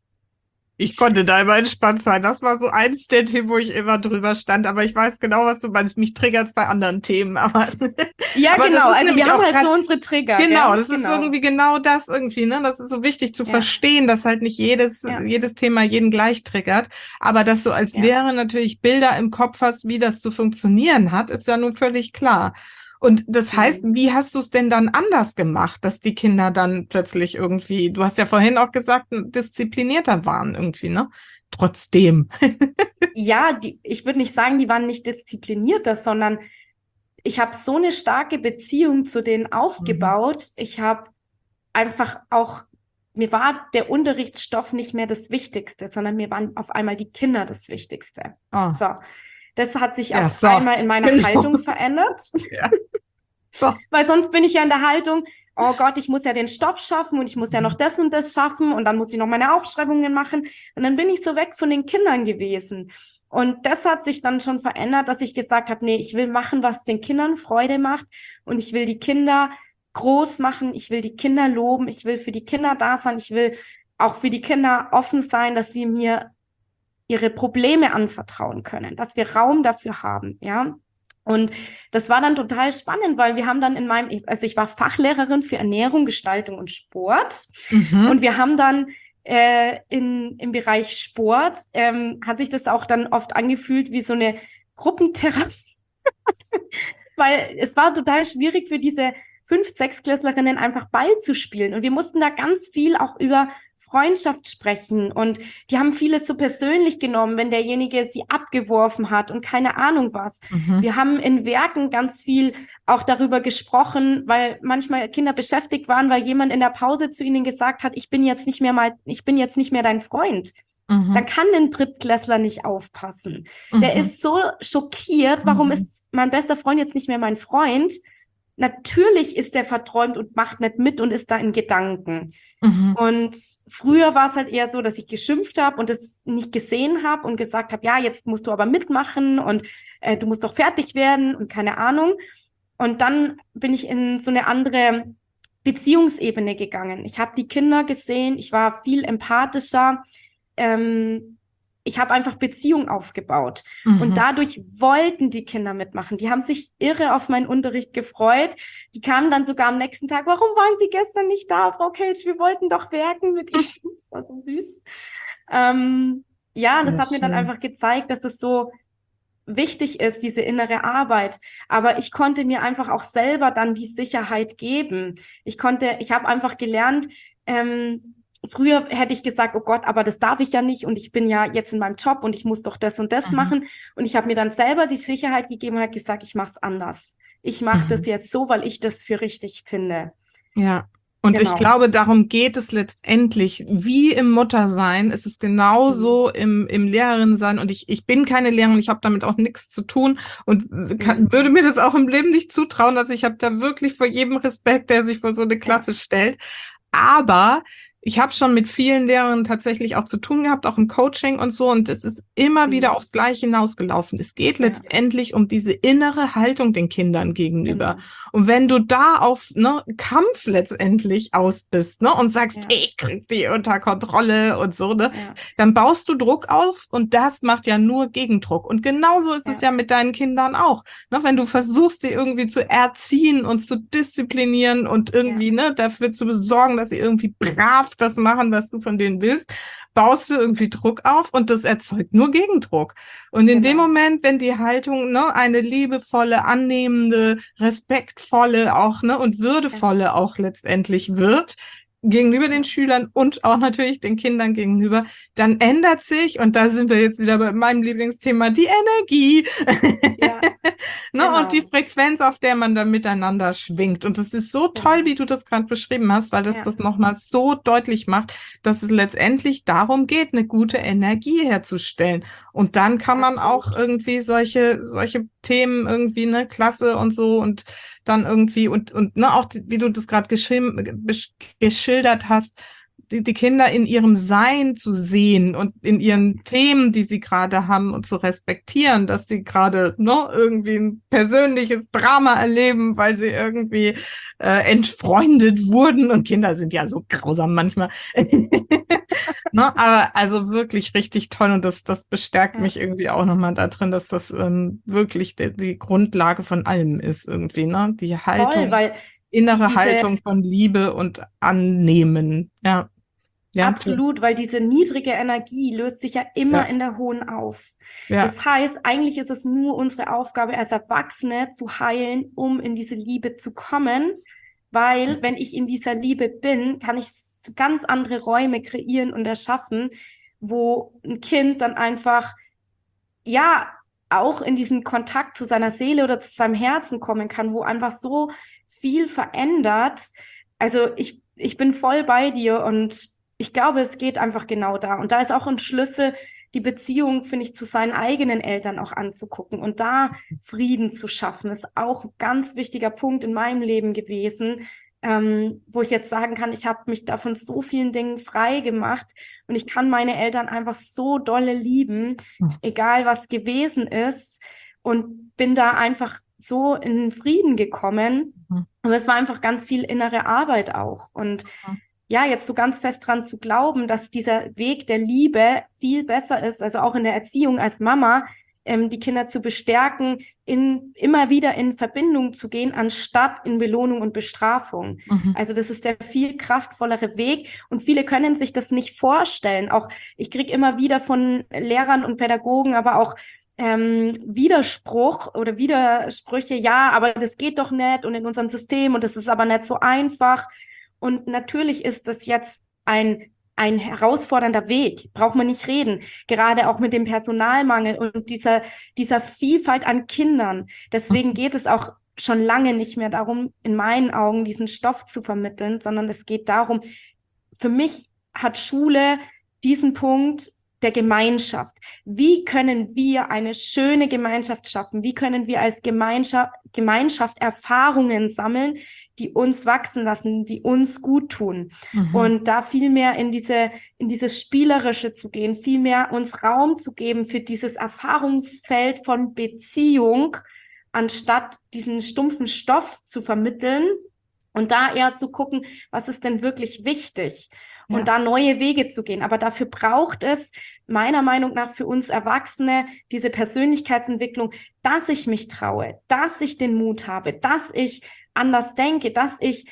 Ich konnte da immer entspannt sein. Das war so eins der Themen, wo ich immer drüber stand. Aber ich weiß genau, was du meinst. Mich triggert es bei anderen Themen. Aber ja, aber genau. Also wir haben halt so unsere Trigger. Genau, das ist irgendwie genau das irgendwie. Ne? Das ist so wichtig zu verstehen, dass halt nicht jedes Thema jeden gleich triggert. Aber dass du als Lehrer natürlich Bilder im Kopf hast, wie das zu funktionieren hat, ist ja nun völlig klar. Und das heißt, wie hast du es denn dann anders gemacht, dass die Kinder dann plötzlich irgendwie, du hast ja vorhin auch gesagt, disziplinierter waren irgendwie, ne? Trotzdem. Ja, ich würde nicht sagen, die waren nicht disziplinierter, sondern ich habe so eine starke Beziehung zu denen aufgebaut. Ich habe einfach auch, mir war der Unterrichtsstoff nicht mehr das Wichtigste, sondern mir waren auf einmal die Kinder das Wichtigste. Oh. So. Das hat sich auf einmal in meiner Haltung verändert. Ja. So. Weil sonst bin ich ja in der Haltung, oh Gott, ich muss ja den Stoff schaffen und ich muss ja noch das und das schaffen und dann muss ich noch meine Aufschreibungen machen. Und dann bin ich so weg von den Kindern gewesen. Und das hat sich dann schon verändert, dass ich gesagt habe, nee, ich will machen, was den Kindern Freude macht und ich will die Kinder groß machen, ich will die Kinder loben, ich will für die Kinder da sein, ich will auch für die Kinder offen sein, dass sie mir ihre Probleme anvertrauen können, dass wir Raum dafür haben, ja. Und das war dann total spannend, weil wir haben dann ich war Fachlehrerin für Ernährung, Gestaltung und Sport. Und wir haben dann im Bereich Sport, hat sich das auch dann oft angefühlt wie so eine Gruppentherapie. Weil es war total schwierig für diese 5-, 6-Klässlerinnen einfach Ball zu spielen. Und wir mussten da ganz viel auch über Freundschaft sprechen und die haben vieles so persönlich genommen, wenn derjenige sie abgeworfen hat und keine Ahnung was. Wir haben in Werken ganz viel auch darüber gesprochen, weil manchmal Kinder beschäftigt waren, weil jemand in der Pause zu ihnen gesagt hat, ich bin jetzt nicht mehr dein Freund. Dann kann ein Drittklässler nicht aufpassen. Der ist so schockiert, warum ist mein bester Freund jetzt nicht mehr mein Freund? Natürlich ist der verträumt und macht nicht mit und ist da in Gedanken. Und früher war es halt eher so, dass ich geschimpft habe und es nicht gesehen habe und gesagt habe, ja, jetzt musst du aber mitmachen und du musst doch fertig werden und keine Ahnung. Und dann bin ich in so eine andere Beziehungsebene gegangen. Ich habe die Kinder gesehen, ich war viel empathischer. Ich habe einfach Beziehung aufgebaut. Und dadurch wollten die Kinder mitmachen. Die haben sich irre auf meinen Unterricht gefreut. Die kamen dann sogar am nächsten Tag, warum waren Sie gestern nicht da, Frau Kelch? Wir wollten doch werken mit Ihnen. Das war so süß. Das hat mir dann einfach gezeigt, dass es so wichtig ist, diese innere Arbeit. Aber ich konnte mir einfach auch selber dann die Sicherheit geben. Ich habe einfach gelernt, früher hätte ich gesagt, oh Gott, aber das darf ich ja nicht und ich bin ja jetzt in meinem Job und ich muss doch das und das machen. Und ich habe mir dann selber die Sicherheit gegeben und habe gesagt, ich mache es anders. Ich mache das jetzt so, weil ich das für richtig finde. Ja, und ich glaube, darum geht es letztendlich. Wie im Muttersein ist es genauso im Lehrerin-Sein. Und ich bin keine Lehrerin, ich habe damit auch nichts zu tun und würde mir das auch im Leben nicht zutrauen. Also ich habe da wirklich vor jedem Respekt, der sich vor so eine Klasse stellt. Aber Ich habe schon mit vielen Lehrern tatsächlich auch zu tun gehabt, auch im Coaching und so. Und es ist immer wieder aufs Gleiche hinausgelaufen. Es geht letztendlich um diese innere Haltung den Kindern gegenüber. Genau. Und wenn du da auf Kampf letztendlich aus bist, und sagst, ich krieg die unter Kontrolle und so, dann baust du Druck auf und das macht ja nur Gegendruck. Und genauso ist es ja mit deinen Kindern auch. Wenn du versuchst, die irgendwie zu erziehen und zu disziplinieren und irgendwie dafür zu sorgen, dass sie irgendwie brav das machen, was du von denen willst, baust du irgendwie Druck auf und das erzeugt nur Gegendruck. Und in dem Moment, wenn die Haltung eine liebevolle, annehmende, respektvolle auch und würdevolle auch letztendlich wird, gegenüber den Schülern und auch natürlich den Kindern gegenüber, dann ändert sich, und da sind wir jetzt wieder bei meinem Lieblingsthema, die Energie. Und die Frequenz, auf der man dann miteinander schwingt. Und es ist so toll, wie du das gerade beschrieben hast, weil das nochmal so deutlich macht, dass es letztendlich darum geht, eine gute Energie herzustellen. Und dann kann man auch irgendwie solche Themen irgendwie, Klasse und so und dann irgendwie und auch, wie du das gerade geschildert hast, die Kinder in ihrem Sein zu sehen und in ihren Themen, die sie gerade haben, und zu respektieren, dass sie gerade irgendwie ein persönliches Drama erleben, weil sie irgendwie entfreundet wurden. Und Kinder sind ja so grausam manchmal. Aber also wirklich richtig toll, und das bestärkt mich irgendwie auch nochmal da drin, dass das wirklich die Grundlage von allem ist irgendwie, die Haltung, toll, weil innere Haltung von Liebe und Annehmen, absolut, weil diese niedrige Energie löst sich ja immer in der hohen auf. Das heißt, eigentlich ist es nur unsere Aufgabe als Erwachsene zu heilen, um in diese Liebe zu kommen, weil wenn ich in dieser Liebe bin, kann ich ganz andere Räume kreieren und erschaffen, wo ein Kind dann einfach, auch in diesen Kontakt zu seiner Seele oder zu seinem Herzen kommen kann, wo einfach so viel verändert. Also ich bin voll bei dir und ich glaube, es geht einfach genau da. Und da ist auch ein Schlüssel, die Beziehung, finde ich, zu seinen eigenen Eltern auch anzugucken und da Frieden zu schaffen, ist auch ein ganz wichtiger Punkt in meinem Leben gewesen, wo ich jetzt sagen kann, ich habe mich da von so vielen Dingen frei gemacht und ich kann meine Eltern einfach so dolle lieben, egal was gewesen ist, und bin da einfach so in Frieden gekommen. Aber es war einfach ganz viel innere Arbeit auch. Und jetzt so ganz fest dran zu glauben, dass dieser Weg der Liebe viel besser ist, also auch in der Erziehung als Mama, die Kinder zu bestärken, immer wieder in Verbindung zu gehen, anstatt in Belohnung und Bestrafung. Also das ist der viel kraftvollere Weg und viele können sich das nicht vorstellen. Auch ich kriege immer wieder von Lehrern und Pädagogen, aber auch Widerspruch oder Widersprüche, aber das geht doch nicht und in unserem System und das ist aber nicht so einfach. Und natürlich ist das jetzt ein herausfordernder Weg, braucht man nicht reden, gerade auch mit dem Personalmangel und dieser Vielfalt an Kindern. Deswegen geht es auch schon lange nicht mehr darum, in meinen Augen diesen Stoff zu vermitteln, sondern es geht darum, für mich hat Schule diesen Punkt der Gemeinschaft. Wie können wir eine schöne Gemeinschaft schaffen? Wie können wir als Gemeinschaft Erfahrungen sammeln, die uns wachsen lassen, die uns gut tun? Und da viel mehr in dieses Spielerische zu gehen, viel mehr uns Raum zu geben für dieses Erfahrungsfeld von Beziehung, anstatt diesen stumpfen Stoff zu vermitteln. Und da eher zu gucken, was ist denn wirklich wichtig? Und da neue Wege zu gehen. Aber dafür braucht es meiner Meinung nach für uns Erwachsene diese Persönlichkeitsentwicklung, dass ich mich traue, dass ich den Mut habe, dass ich anders denke, dass ich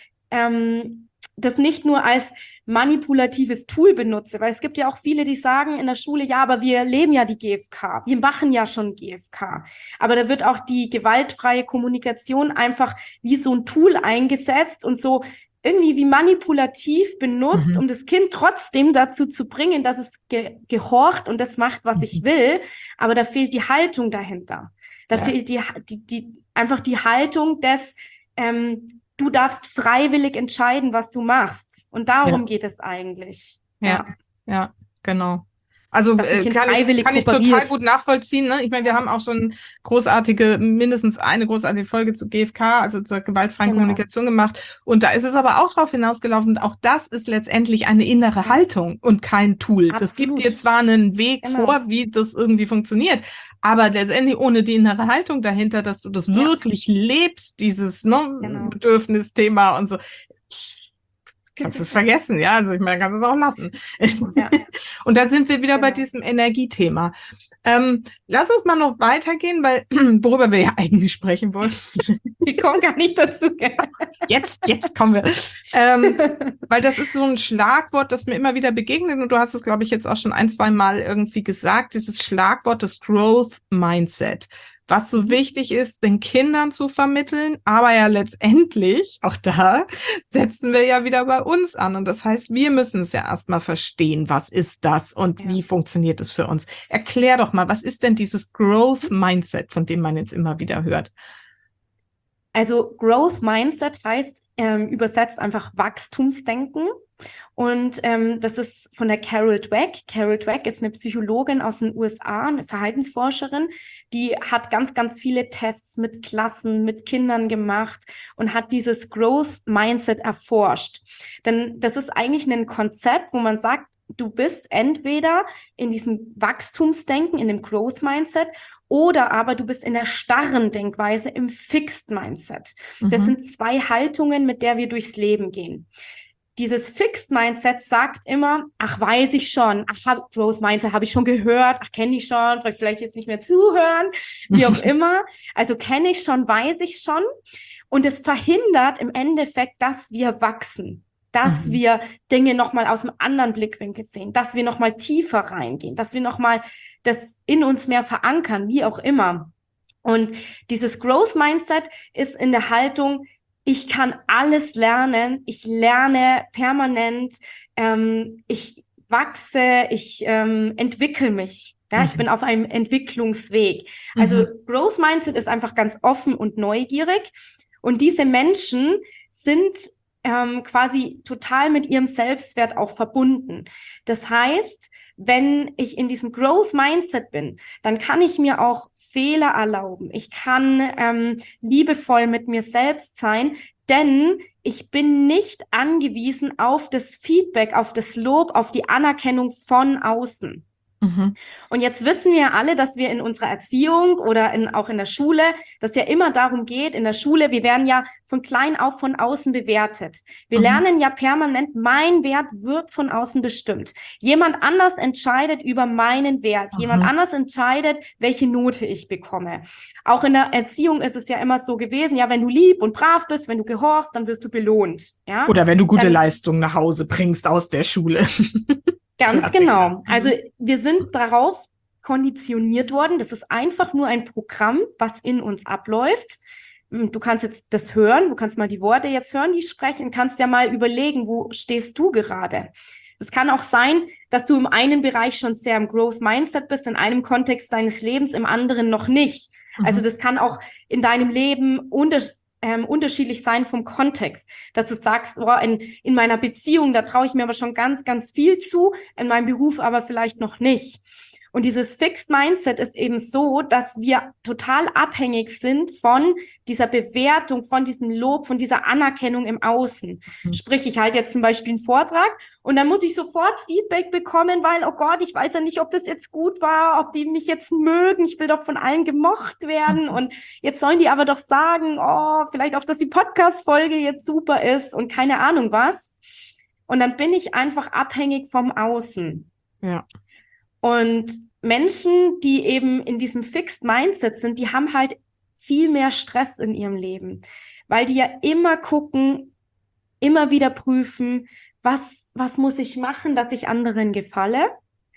das nicht nur als manipulatives Tool benutze, weil es gibt ja auch viele, die sagen in der Schule, aber wir leben ja die GfK, wir machen ja schon GfK. Aber da wird auch die gewaltfreie Kommunikation einfach wie so ein Tool eingesetzt und so irgendwie wie manipulativ benutzt, um das Kind trotzdem dazu zu bringen, dass es gehorcht und das macht, was ich will. Aber da fehlt die Haltung dahinter. Da fehlt einfach die Haltung des, du darfst freiwillig entscheiden, was du machst. Und darum geht es eigentlich. Ja, genau. Also dass ein Kind kann freiwillig ich total kooperiert. gut nachvollziehen. Ne? Ich meine, wir haben auch schon mindestens eine großartige Folge zu GFK, also zur gewaltfreien Genau. Kommunikation gemacht. Und da ist es aber auch darauf hinausgelaufen, auch das ist letztendlich eine innere Ja, Haltung und kein Tool. Das gibt dir absolut. zwar einen Weg Genau. vor, wie das irgendwie funktioniert, aber letztendlich ohne die innere Haltung dahinter, dass du das Ja, wirklich lebst, dieses genau. Bedürfnisthema und so, kannst du es vergessen, ja? Also ich meine, kannst es auch lassen. Ja, Und da sind wir wieder bei genau. diesem Energiethema. Lass uns mal noch weitergehen, weil worüber wir ja eigentlich sprechen wollen. Wir kommen gar nicht dazu. Gell? Jetzt kommen wir. Weil das ist so ein Schlagwort, das mir immer wieder begegnet und du hast es, glaube ich, jetzt auch schon ein, zwei Mal irgendwie gesagt, dieses Schlagwort des Growth Mindset, was so wichtig ist, den Kindern zu vermitteln, aber ja letztendlich, auch da setzen wir ja wieder bei uns an und das heißt, wir müssen es ja erstmal verstehen, was ist das und wie funktioniert es für uns. Erklär doch mal, was ist denn dieses Growth Mindset, von dem man jetzt immer wieder hört? Also Growth Mindset heißt übersetzt einfach Wachstumsdenken. Und das ist von der Carol Dweck. Carol Dweck ist eine Psychologin aus den USA, eine Verhaltensforscherin, die hat ganz, ganz viele Tests mit Klassen, mit Kindern gemacht und hat dieses Growth Mindset erforscht. Denn das ist eigentlich ein Konzept, wo man sagt, du bist entweder in diesem Wachstumsdenken, in dem Growth Mindset, oder aber du bist in der starren Denkweise im Fixed Mindset. Das sind zwei Haltungen, mit der wir durchs Leben gehen. Dieses Fixed Mindset sagt immer, ach, weiß ich schon, ach, Growth Mindset habe ich schon gehört, ach, kenne ich schon, vielleicht jetzt nicht mehr zuhören, wie auch immer. Also kenne ich schon, weiß ich schon. Und es verhindert im Endeffekt, dass wir wachsen, dass wir Dinge nochmal aus einem anderen Blickwinkel sehen, dass wir nochmal tiefer reingehen, dass wir nochmal das in uns mehr verankern, wie auch immer. Und dieses Growth Mindset ist in der Haltung, ich kann alles lernen, ich lerne permanent, ich wachse, ich entwickle mich. Ja, ich bin auf einem Entwicklungsweg. Also Growth Mindset ist einfach ganz offen und neugierig. Und diese Menschen sind quasi total mit ihrem Selbstwert auch verbunden. Das heißt, wenn ich in diesem Growth Mindset bin, dann kann ich mir auch Fehler erlauben. Ich kann liebevoll mit mir selbst sein, denn ich bin nicht angewiesen auf das Feedback, auf das Lob, auf die Anerkennung von außen. Und jetzt wissen wir alle, dass wir in unserer Erziehung oder auch in der Schule, dass ja immer darum geht, in der Schule, wir werden ja von klein auf von außen bewertet. Wir lernen ja permanent, mein Wert wird von außen bestimmt. Jemand anders entscheidet über meinen Wert. Jemand anders entscheidet, welche Note ich bekomme. Auch in der Erziehung ist es ja immer so gewesen, ja, wenn du lieb und brav bist, wenn du gehorchst, dann wirst du belohnt. Ja? Oder wenn du gute Leistungen nach Hause bringst aus der Schule. Ganz genau. Also wir sind darauf konditioniert worden. Das ist einfach nur ein Programm, was in uns abläuft. Du kannst jetzt das hören, du kannst mal die Worte jetzt hören, die ich spreche, und kannst ja mal überlegen, wo stehst du gerade? Es kann auch sein, dass du im einen Bereich schon sehr im Growth Mindset bist, in einem Kontext deines Lebens, im anderen noch nicht. Also das kann auch in deinem Leben unterschiedlich sein vom Kontext, dass du sagst, oh, in meiner Beziehung, da traue ich mir aber schon ganz, ganz viel zu, in meinem Beruf aber vielleicht noch nicht. Und dieses Fixed Mindset ist eben so, dass wir total abhängig sind von dieser Bewertung, von diesem Lob, von dieser Anerkennung im Außen. Sprich, ich halte jetzt zum Beispiel einen Vortrag und dann muss ich sofort Feedback bekommen, weil, oh Gott, ich weiß ja nicht, ob das jetzt gut war, ob die mich jetzt mögen. Ich will doch von allen gemocht werden. Und jetzt sollen die aber doch sagen, oh, vielleicht auch, dass die Podcast-Folge jetzt super ist und keine Ahnung was. Und dann bin ich einfach abhängig vom Außen. Ja. Und Menschen, die eben in diesem Fixed Mindset sind, die haben halt viel mehr Stress in ihrem Leben, weil die ja immer gucken, immer wieder prüfen, was muss ich machen, dass ich anderen gefalle?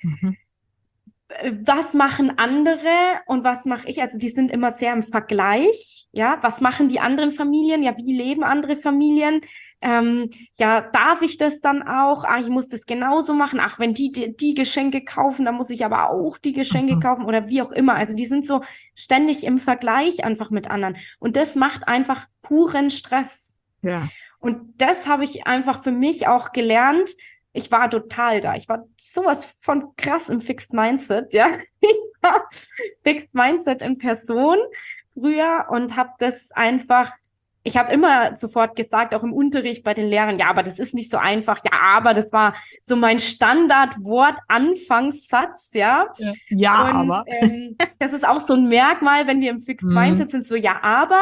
Was machen andere und was mache ich? Also die sind immer sehr im Vergleich. Ja, was machen die anderen Familien? Ja, wie leben andere Familien? Ja, darf ich das dann auch? Ich muss das genauso machen. Ach, wenn die Geschenke kaufen, dann muss ich aber auch die Geschenke kaufen oder wie auch immer. Also die sind so ständig im Vergleich einfach mit anderen. Und das macht einfach puren Stress. Ja. Und das habe ich einfach für mich auch gelernt, Ich war total da. Ich war sowas von krass im Fixed Mindset, ja. Ich war Fixed Mindset in Person früher und habe das einfach, ich habe immer sofort gesagt, auch im Unterricht bei den Lehrern, ja, aber das ist nicht so einfach. Ja, aber das war so mein Standardwort-Anfangssatz, ja. Ja, Und aber. das ist auch so ein Merkmal, wenn wir im Fixed Mindset sind, so ja, aber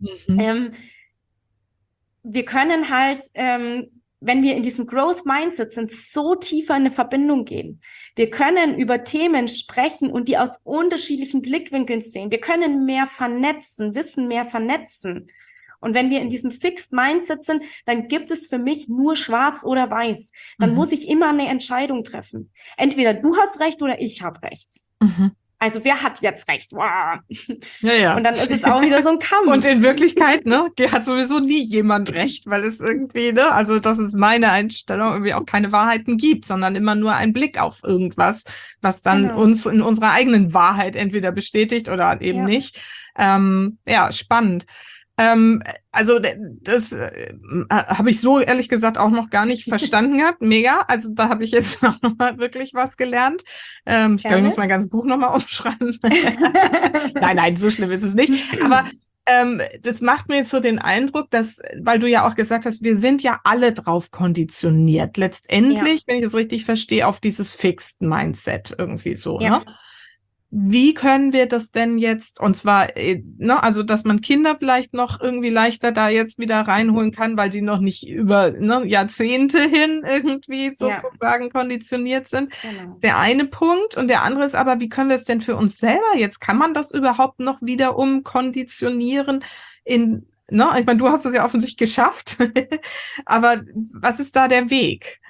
wir können halt, wenn wir in diesem Growth Mindset sind, so tiefer in eine Verbindung gehen. Wir können über Themen sprechen und die aus unterschiedlichen Blickwinkeln sehen. Wir können mehr vernetzen, Wissen mehr vernetzen. Und wenn wir in diesem Fixed Mindset sind, dann gibt es für mich nur schwarz oder weiß. Dann muss ich immer eine Entscheidung treffen. Entweder du hast recht oder ich habe recht. Also wer hat jetzt recht? Wow. Ja. Und dann ist es auch wieder so ein Kampf. Und in Wirklichkeit, ne, hat sowieso nie jemand recht, weil es irgendwie, ne, also das ist meine Einstellung, irgendwie auch keine Wahrheiten gibt, sondern immer nur ein Blick auf irgendwas, was dann uns in unserer eigenen Wahrheit entweder bestätigt oder eben nicht. Ja, spannend. Also das habe ich so ehrlich gesagt auch noch gar nicht verstanden gehabt. Mega. Also da habe ich jetzt noch mal wirklich was gelernt. Ich glaube, ich muss mein ganzes Buch noch mal umschreiben. Nein, so schlimm ist es nicht. Aber das macht mir jetzt so den Eindruck, dass, weil du ja auch gesagt hast, wir sind ja alle drauf konditioniert. Letztendlich, wenn ich es richtig verstehe, auf dieses Fixed Mindset irgendwie so, ne? Wie können wir das denn jetzt, und zwar, ne, also dass man Kinder vielleicht noch irgendwie leichter da jetzt wieder reinholen kann, weil die noch nicht über Jahrzehnte hin irgendwie sozusagen konditioniert sind. Das ist der eine Punkt. Und der andere ist aber, wie können wir es denn für uns selber jetzt? Kann man das überhaupt noch wieder umkonditionieren in, ne? Ich meine, du hast es ja offensichtlich geschafft, aber was ist da der Weg?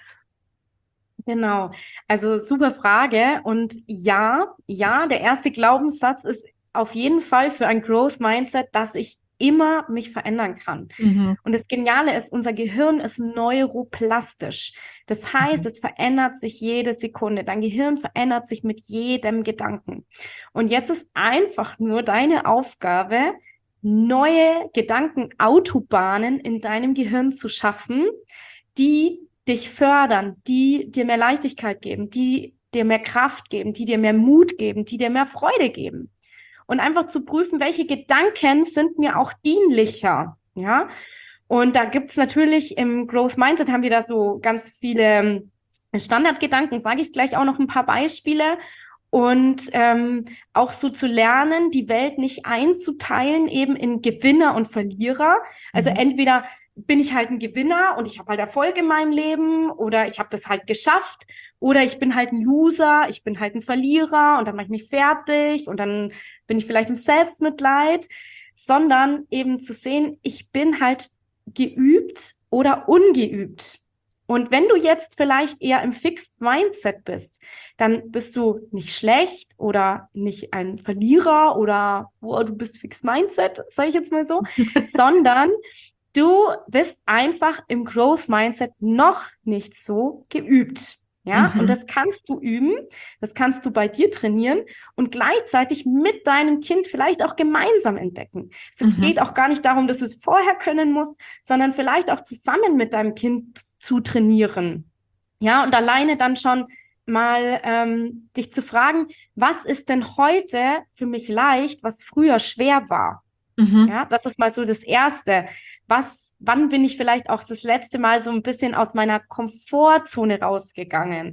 Genau, also super Frage. Und ja, der erste Glaubenssatz ist auf jeden Fall für ein Growth Mindset, dass ich immer mich verändern kann. Und das Geniale ist, unser Gehirn ist neuroplastisch. Das heißt, es verändert sich jede Sekunde. Dein Gehirn verändert sich mit jedem Gedanken. Und jetzt ist einfach nur deine Aufgabe, neue Gedankenautobahnen in deinem Gehirn zu schaffen, die dich fördern, die dir mehr Leichtigkeit geben, die dir mehr Kraft geben, die dir mehr Mut geben, die dir mehr Freude geben. Und einfach zu prüfen, welche Gedanken sind mir auch dienlicher, ja. Und da gibt's natürlich im Growth Mindset haben wir da so ganz viele Standardgedanken, sage ich gleich auch noch ein paar Beispiele. Und auch so zu lernen, die Welt nicht einzuteilen, eben in Gewinner und Verlierer. Also entweder bin ich halt ein Gewinner und ich habe halt Erfolg in meinem Leben oder ich habe das halt geschafft oder ich bin halt ein Loser, ich bin halt ein Verlierer und dann mache ich mich fertig und dann bin ich vielleicht im Selbstmitleid, sondern eben zu sehen, ich bin halt geübt oder ungeübt. Und wenn du jetzt vielleicht eher im Fixed Mindset bist, dann bist du nicht schlecht oder nicht ein Verlierer oder du bist Fixed Mindset, sage ich jetzt mal so, sondern du bist einfach im Growth Mindset noch nicht so geübt. Ja, und das kannst du üben, das kannst du bei dir trainieren und gleichzeitig mit deinem Kind vielleicht auch gemeinsam entdecken. Es geht auch gar nicht darum, dass du es vorher können musst, sondern vielleicht auch zusammen mit deinem Kind zu trainieren. Ja, und alleine dann schon mal dich zu fragen, was ist denn heute für mich leicht, was früher schwer war? Ja, das ist mal so das Erste. Wann bin ich vielleicht auch das letzte Mal so ein bisschen aus meiner Komfortzone rausgegangen?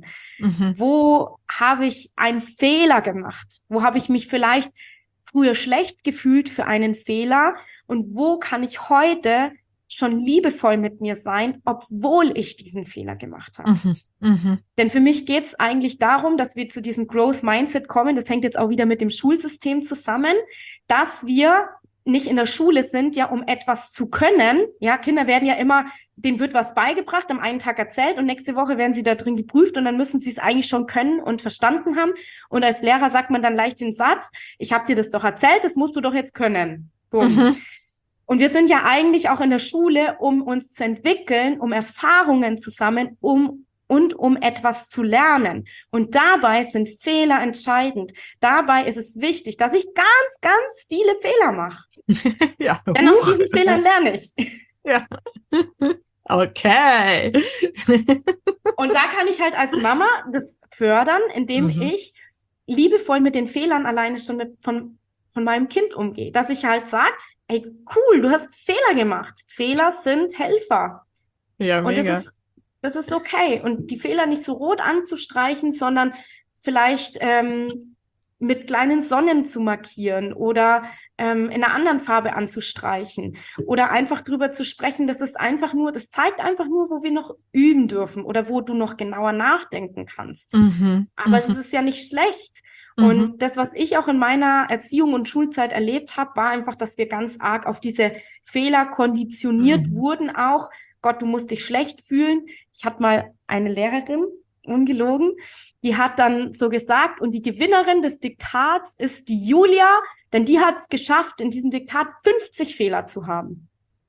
Wo habe ich einen Fehler gemacht? Wo habe ich mich vielleicht früher schlecht gefühlt für einen Fehler? Und wo kann ich heute schon liebevoll mit mir sein, obwohl ich diesen Fehler gemacht habe? Denn für mich geht es eigentlich darum, dass wir zu diesem Growth Mindset kommen. Das hängt jetzt auch wieder mit dem Schulsystem zusammen, dass wir nicht in der Schule sind, ja, um etwas zu können. Ja, Kinder werden ja immer, denen wird was beigebracht, am einen Tag erzählt und nächste Woche werden sie da drin geprüft und dann müssen sie es eigentlich schon können und verstanden haben. Und als Lehrer sagt man dann leicht den Satz, ich habe dir das doch erzählt, das musst du doch jetzt können. Bumm. Und wir sind ja eigentlich auch in der Schule, um uns zu entwickeln, um Erfahrungen zu sammeln, um etwas zu lernen. Und dabei sind Fehler entscheidend. Dabei ist es wichtig, dass ich ganz, ganz viele Fehler mache. Ja. Denn aus diesen Fehlern lerne ich. Ja. Okay. Und da kann ich halt als Mama das fördern, indem ich liebevoll mit den Fehlern alleine schon von meinem Kind umgehe. Dass ich halt sage, ey, cool, du hast Fehler gemacht. Fehler sind Helfer. Ja, Und mega. das ist okay. Und die Fehler nicht so rot anzustreichen, sondern vielleicht mit kleinen Sonnen zu markieren oder in einer anderen Farbe anzustreichen oder einfach drüber zu sprechen, das zeigt einfach nur, wo wir noch üben dürfen oder wo du noch genauer nachdenken kannst. Aber es ist ja nicht schlecht. Und das, was ich auch in meiner Erziehung und Schulzeit erlebt habe, war einfach, dass wir ganz arg auf diese Fehler konditioniert wurden auch. Gott, du musst dich schlecht fühlen. Ich hatte mal eine Lehrerin, ungelogen, die hat dann so gesagt, und die Gewinnerin des Diktats ist die Julia, denn die hat es geschafft, in diesem Diktat 50 Fehler zu haben.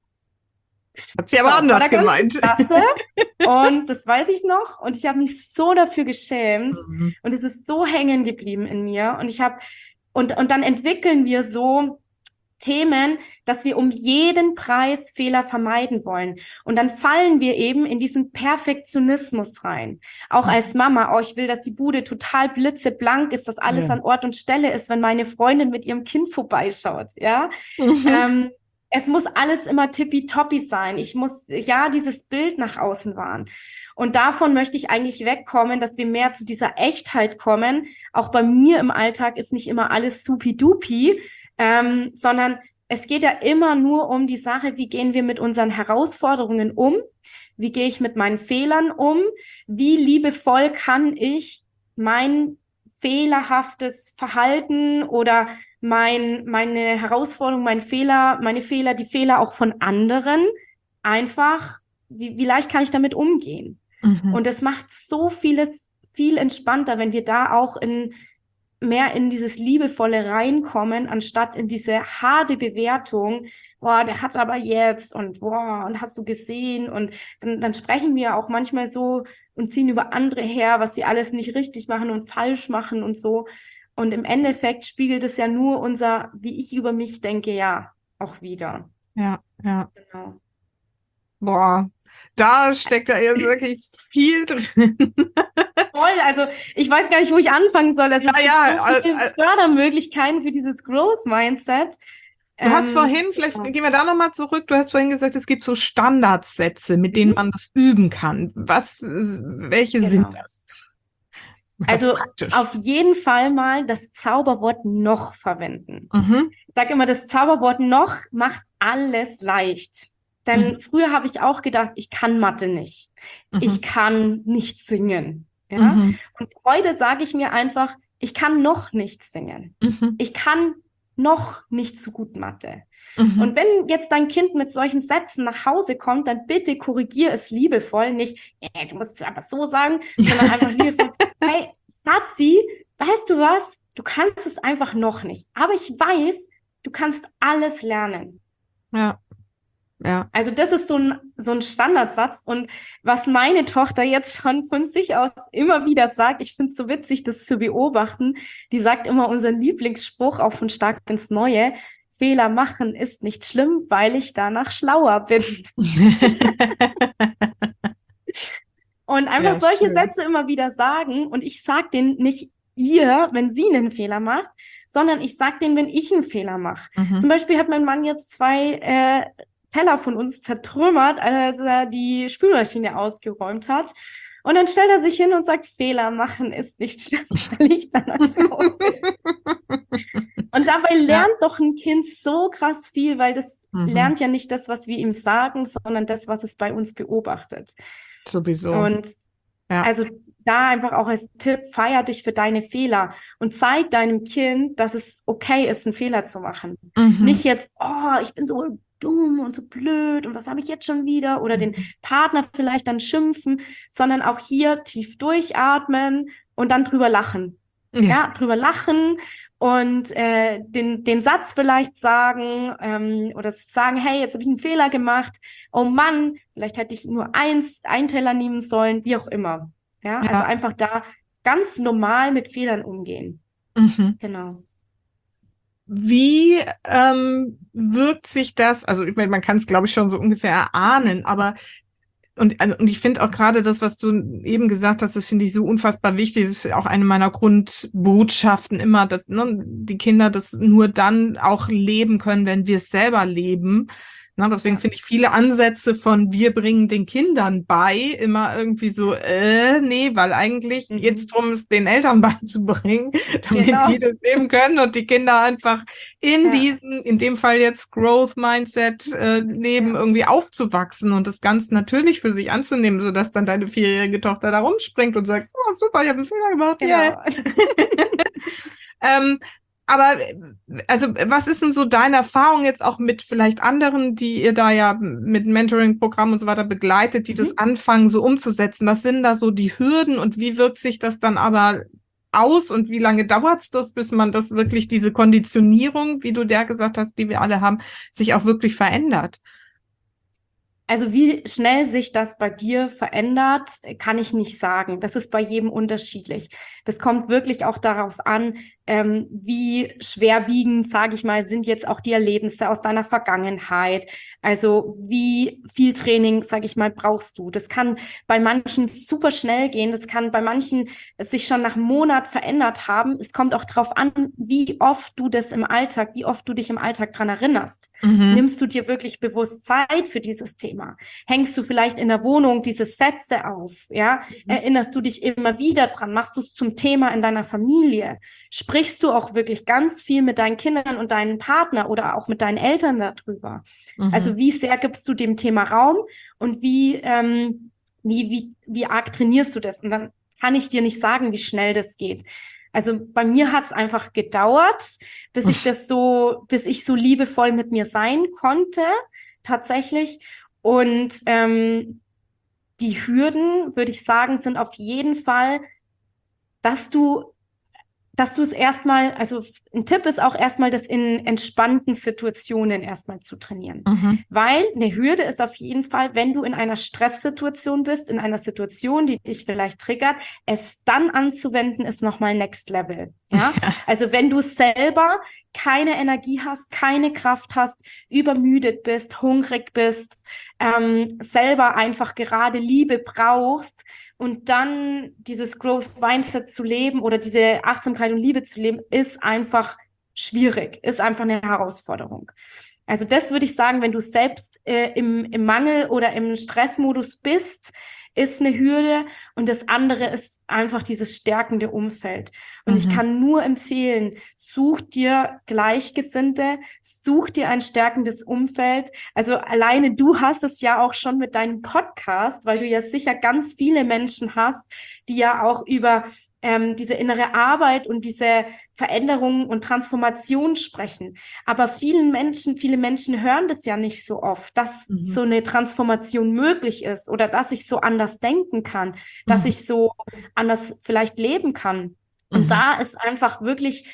Hat sie aber anders gemeint. Klasse. Und das weiß ich noch. Und ich habe mich so dafür geschämt. Und es ist so hängen geblieben in mir. Und und dann entwickeln wir so Themen, dass wir um jeden Preis Fehler vermeiden wollen. Und dann fallen wir eben in diesen Perfektionismus rein. Auch als Mama, oh, ich will, dass die Bude total blitzeblank ist, dass alles an Ort und Stelle ist, wenn meine Freundin mit ihrem Kind vorbeischaut, ja. Es muss alles immer tippitoppi sein. Ich muss, ja, dieses Bild nach außen wahren. Und davon möchte ich eigentlich wegkommen, dass wir mehr zu dieser Echtheit kommen. Auch bei mir im Alltag ist nicht immer alles supi-dupi, sondern es geht ja immer nur um die Sache, wie gehen wir mit unseren Herausforderungen um? Wie gehe ich mit meinen Fehlern um? Wie liebevoll kann ich mein fehlerhaftes Verhalten oder meine Herausforderung, meine Fehler, die Fehler auch von anderen einfach, wie leicht kann ich damit umgehen? Und das macht so vieles viel entspannter, wenn wir da auch mehr in dieses Liebevolle reinkommen, anstatt in diese harte Bewertung, boah, der hat aber jetzt und boah, und hast du gesehen? Und dann sprechen wir auch manchmal so und ziehen über andere her, was sie alles nicht richtig machen und falsch machen und so. Und im Endeffekt spiegelt es ja nur wie ich über mich denke, ja, auch wieder. Ja, ja. Genau. Boah, da steckt da jetzt wirklich viel drin. Voll, also ich weiß gar nicht, wo ich anfangen soll. Es gibt so viele Fördermöglichkeiten für dieses Growth-Mindset. Du hast vorhin, vielleicht gehen wir da nochmal zurück, du hast vorhin gesagt, es gibt so Standardsätze, mit denen man das üben kann. Welche sind das? Also auf jeden Fall mal das Zauberwort noch verwenden. Ich sage immer, das Zauberwort noch macht alles leicht. Denn früher habe ich auch gedacht, ich kann Mathe nicht. Ich kann nicht singen. Ja? Und heute sage ich mir einfach, ich kann noch nicht singen. Ich kann noch nicht so gut Mathe. Und wenn jetzt dein Kind mit solchen Sätzen nach Hause kommt, dann bitte korrigier es liebevoll, nicht, du musst es aber so sagen, sondern einfach liebevoll, hey, Schatzi, weißt du was? Du kannst es einfach noch nicht. Aber ich weiß, du kannst alles lernen. Ja. Ja. Also das ist so ein Standardsatz und was meine Tochter jetzt schon von sich aus immer wieder sagt, ich finde es so witzig, das zu beobachten, die sagt immer unseren Lieblingsspruch, auch von Stark ins Neue, Fehler machen ist nicht schlimm, weil ich danach schlauer bin. Und einfach solche Sätze immer wieder sagen und ich sage denen nicht ihr, wenn sie einen Fehler macht, sondern ich sage denen, wenn ich einen Fehler mache. Zum Beispiel hat mein Mann jetzt 2 Teller von uns zertrümmert, als er die Spülmaschine ausgeräumt hat. Und dann stellt er sich hin und sagt, Fehler machen ist nicht schlimm, weil ich danach schlauer bin. Und dabei lernt doch ein Kind so krass viel, weil das lernt ja nicht das, was wir ihm sagen, sondern das, was es bei uns beobachtet. Sowieso. Und also da einfach auch als Tipp, feier dich für deine Fehler und zeig deinem Kind, dass es okay ist, einen Fehler zu machen. Nicht jetzt, oh, ich bin so dumm und so blöd und was habe ich jetzt schon wieder? Oder den Partner vielleicht dann schimpfen, sondern auch hier tief durchatmen und dann drüber lachen. Ja, drüber lachen und den Satz vielleicht sagen oder sagen, hey, jetzt habe ich einen Fehler gemacht. Oh Mann, vielleicht hätte ich nur einen Teller nehmen sollen, wie auch immer. Ja, also einfach da ganz normal mit Fehlern umgehen. Genau. Wie wirkt sich das, also ich meine, man kann es, glaube ich, schon so ungefähr erahnen, aber Und ich finde auch gerade das, was du eben gesagt hast, das finde ich so unfassbar wichtig. Das ist auch eine meiner Grundbotschaften immer, dass die Kinder das nur dann auch leben können, wenn wir es selber leben. Deswegen finde ich viele Ansätze von wir bringen den Kindern bei immer irgendwie so, nee, weil eigentlich geht's drum, es den Eltern beizubringen, damit die das leben können und die Kinder einfach in dem Fall jetzt Growth Mindset leben, irgendwie aufzuwachsen und das ganz natürlich für sich anzunehmen, sodass dann deine 4-jährige Tochter da rumspringt und sagt, oh super, ich habe einen Fehler gemacht. Yeah. Aber also was ist denn so deine Erfahrung jetzt auch mit vielleicht anderen, die ihr da ja mit Mentoring-Programmen und so weiter begleitet, die das anfangen so umzusetzen? Was sind da so die Hürden und wie wirkt sich das dann aber aus und wie lange dauert es das, bis man das wirklich, diese Konditionierung, wie du der gesagt hast, die wir alle haben, sich auch wirklich verändert? Also wie schnell sich das bei dir verändert, kann ich nicht sagen. Das ist bei jedem unterschiedlich. Das kommt wirklich auch darauf an, wie schwerwiegend, sage ich mal, sind jetzt auch die Erlebnisse aus deiner Vergangenheit. Also wie viel Training, sage ich mal, brauchst du? Das kann bei manchen super schnell gehen. Das kann bei manchen sich schon nach einem Monat verändert haben. Es kommt auch darauf an, wie oft du das im Alltag, wie oft du dich im Alltag dran erinnerst. Nimmst du dir wirklich bewusst Zeit für dieses Thema? Hängst du vielleicht in der Wohnung diese Sätze auf? Ja? Erinnerst du dich immer wieder dran? Machst du es zum Thema in deiner Familie? Sprichst du auch wirklich ganz viel mit deinen Kindern und deinem Partner oder auch mit deinen Eltern darüber? Also wie sehr gibst du dem Thema Raum und wie arg trainierst du das? Und dann kann ich dir nicht sagen, wie schnell das geht. Also bei mir hat es einfach gedauert, bis ich so liebevoll mit mir sein konnte, tatsächlich. Und die Hürden, würde ich sagen, sind auf jeden Fall, dass du es erstmal, also ein Tipp ist auch erstmal, das in entspannten Situationen erstmal zu trainieren. Weil eine Hürde ist auf jeden Fall, wenn du in einer Stresssituation bist, in einer Situation, die dich vielleicht triggert, es dann anzuwenden, ist nochmal Next Level. Ja? Also wenn du selber keine Energie hast, keine Kraft hast, übermüdet bist, hungrig bist, selber einfach gerade Liebe brauchst, und dann dieses Growth Mindset zu leben oder diese Achtsamkeit und Liebe zu leben, ist einfach schwierig, ist einfach eine Herausforderung. Also das würde ich sagen, wenn du selbst im Mangel oder im Stressmodus bist, ist eine Hürde, und das andere ist einfach dieses stärkende Umfeld. Und ich kann nur empfehlen, such dir Gleichgesinnte, such dir ein stärkendes Umfeld. Also alleine du hast es ja auch schon mit deinem Podcast, weil du ja sicher ganz viele Menschen hast, die ja auch über diese innere Arbeit und diese Veränderung und Transformation sprechen. Aber viele Menschen hören das ja nicht so oft, dass so eine Transformation möglich ist oder dass ich so anders denken kann, dass ich so anders vielleicht leben kann. Und da ist einfach wirklich,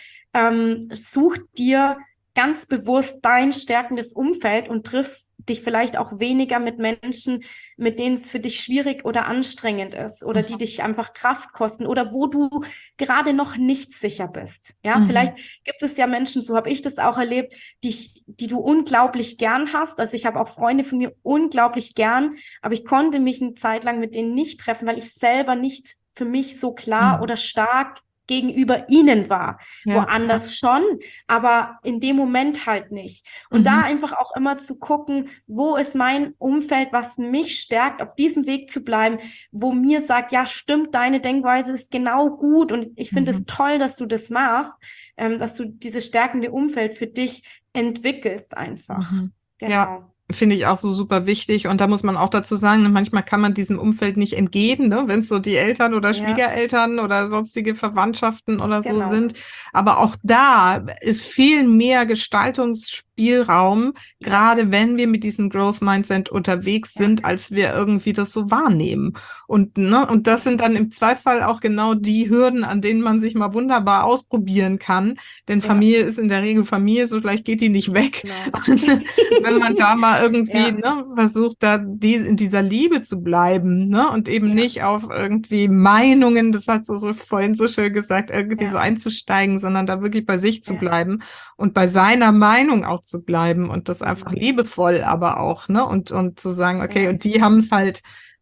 such dir ganz bewusst dein stärkendes Umfeld und triff dich vielleicht auch weniger mit Menschen, mit denen es für dich schwierig oder anstrengend ist oder die dich einfach Kraft kosten oder wo du gerade noch nicht sicher bist. Ja, vielleicht gibt es ja Menschen, so habe ich das auch erlebt, die du unglaublich gern hast. Also ich habe auch Freunde von mir unglaublich gern, aber ich konnte mich eine Zeit lang mit denen nicht treffen, weil ich selber nicht für mich so klar oder stark gegenüber ihnen war. Woanders schon, aber in dem Moment halt nicht. Und da einfach auch immer zu gucken, wo ist mein Umfeld, was mich stärkt, auf diesem Weg zu bleiben, wo mir sagt, ja, stimmt, deine Denkweise ist genau gut und ich finde es toll, dass du das machst, dass du dieses stärkende Umfeld für dich entwickelst einfach. Genau. Ja. Finde ich auch so super wichtig. Und da muss man auch dazu sagen, manchmal kann man diesem Umfeld nicht entgehen, ne? Wenn es so die Eltern oder Schwiegereltern oder sonstige Verwandtschaften oder so sind. Aber auch da ist viel mehr Gestaltungsspielraum, gerade wenn wir mit diesem Growth Mindset unterwegs sind, als wir irgendwie das so wahrnehmen. Und das sind dann im Zweifel auch genau die Hürden, an denen man sich mal wunderbar ausprobieren kann. Denn Familie ist in der Regel Familie, so gleich geht die nicht weg. Und wenn man da mal irgendwie versucht, da in dieser Liebe zu bleiben, ne? Und eben nicht auf irgendwie Meinungen, das hast du so vorhin so schön gesagt, irgendwie so einzusteigen, sondern da wirklich bei sich zu bleiben und bei seiner Meinung auch zu bleiben und das einfach liebevoll aber auch, ne? Und zu sagen, okay, und die haben es halt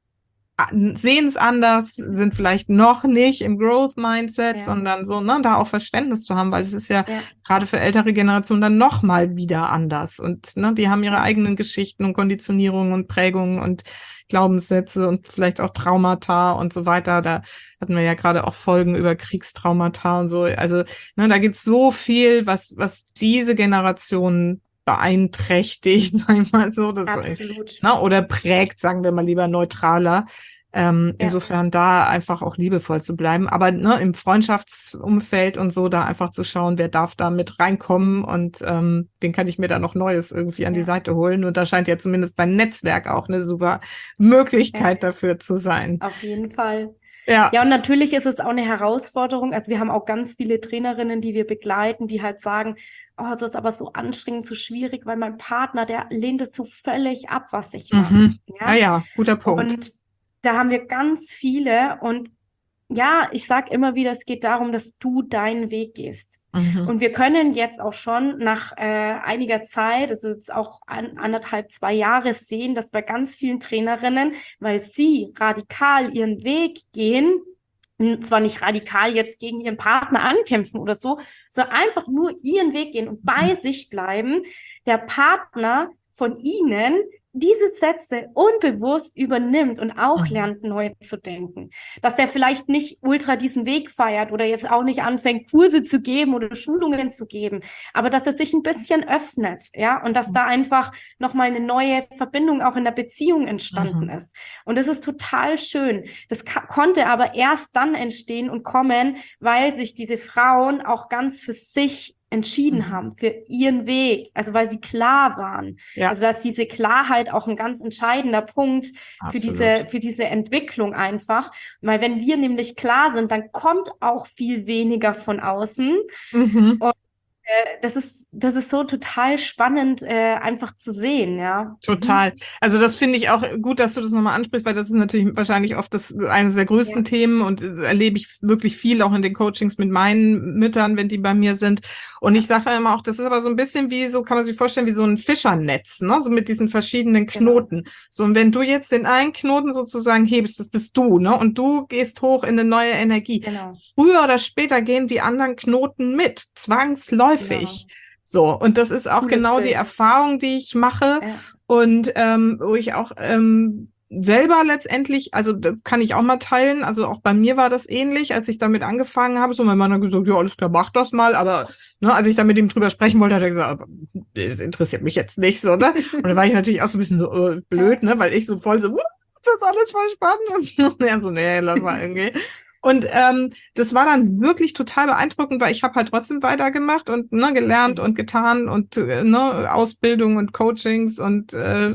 sehen es anders, sind vielleicht noch nicht im Growth-Mindset, Ja. sondern so, ne, da auch Verständnis zu haben, weil es ist ja Ja. gerade für ältere Generationen dann noch mal wieder anders. Und ne, die haben ihre Ja. eigenen Geschichten und Konditionierungen und Prägungen und Glaubenssätze und vielleicht auch Traumata und so weiter. Da hatten wir ja gerade auch Folgen über Kriegstraumata und so. Also, ne, da gibt's so viel, was diese Generation beeinträchtigt, sag ich mal so. Das, Absolut. ne, oder prägt, sagen wir mal lieber neutraler. Insofern da einfach auch liebevoll zu bleiben. Aber ne, im Freundschaftsumfeld und so da einfach zu schauen, wer darf da mit reinkommen und wen kann ich mir da noch Neues irgendwie an die Seite holen. Und da scheint ja zumindest dein Netzwerk auch eine super Möglichkeit dafür zu sein. Auf jeden Fall. Ja. Ja, und natürlich ist es auch eine Herausforderung. Also wir haben auch ganz viele Trainerinnen, die wir begleiten, die halt sagen, oh, das ist aber so anstrengend, so schwierig, weil mein Partner, der lehnt es so völlig ab, was ich mache. Mhm. Ja, guter Punkt. Und da haben wir ganz viele und ja, ich sage immer wieder, es geht darum, dass du deinen Weg gehst. Mhm. Und wir können jetzt auch schon nach einiger Zeit, also jetzt auch 1,5, 2 Jahre sehen, dass bei ganz vielen Trainerinnen, weil sie radikal ihren Weg gehen, zwar nicht radikal jetzt gegen ihren Partner ankämpfen oder so, sondern einfach nur ihren Weg gehen und bei sich bleiben, der Partner von ihnen diese Sätze unbewusst übernimmt und auch lernt, neu zu denken. Dass der vielleicht nicht ultra diesen Weg feiert oder jetzt auch nicht anfängt, Kurse zu geben oder Schulungen zu geben, aber dass er sich ein bisschen öffnet, ja, und dass da einfach nochmal eine neue Verbindung auch in der Beziehung entstanden ist. Und das ist total schön. Das konnte aber erst dann entstehen und kommen, weil sich diese Frauen auch ganz für sich entschieden haben, für ihren Weg, also weil sie klar waren. Ja. Also dass diese Klarheit auch ein ganz entscheidender Punkt für diese Entwicklung einfach, weil wenn wir nämlich klar sind, dann kommt auch viel weniger von außen. Und das ist so total spannend, einfach zu sehen, ja. Total. Also das finde ich auch gut, dass du das nochmal ansprichst, weil das ist natürlich wahrscheinlich oft eines der größten Themen und erlebe ich wirklich viel auch in den Coachings mit meinen Müttern, wenn die bei mir sind. Und ich sage dann immer auch, das ist aber so ein bisschen wie, so kann man sich vorstellen, wie so ein Fischernetz, ne? So mit diesen verschiedenen Knoten. So, und wenn du jetzt den einen Knoten sozusagen hebst, das bist du, ne? Und du gehst hoch in eine neue Energie. Früher oder später gehen die anderen Knoten mit, zwangsläufig. So, und das ist auch genau die Erfahrung, die ich mache und wo ich auch selber letztendlich, also das kann ich auch mal teilen, also auch bei mir war das ähnlich, als ich damit angefangen habe, so mein Mann hat gesagt, ja, alles klar, mach das mal, aber ne, als ich da mit ihm drüber sprechen wollte, hat er gesagt, das interessiert mich jetzt nicht so, ne? Und da war ich natürlich auch so ein bisschen so blöd, ne, weil ich so voll so, das ist alles voll spannend und er so, nee, lass mal irgendwie. Und das war dann wirklich total beeindruckend, weil ich habe halt trotzdem weitergemacht und ne, gelernt und getan und ne, Ausbildung und Coachings und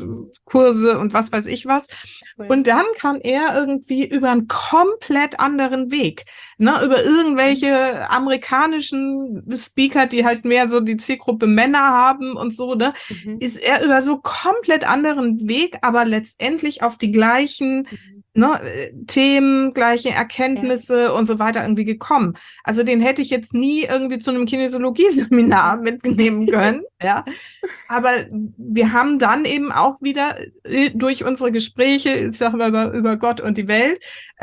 Kurse und was weiß ich was. Und dann kam er irgendwie über einen komplett anderen Weg, ne, über irgendwelche amerikanischen Speaker, die halt mehr so die Zielgruppe Männer haben und so, ne, ist er über so komplett anderen Weg, aber letztendlich auf die gleichen ne, Themen, gleiche Erkenntnisse und so weiter irgendwie gekommen. Also den hätte ich jetzt nie irgendwie zu einem Kinesiologie-Seminar mitnehmen können, ja. Aber wir haben dann eben auch wieder durch unsere Gespräche, ich sage mal über Gott und die Welt,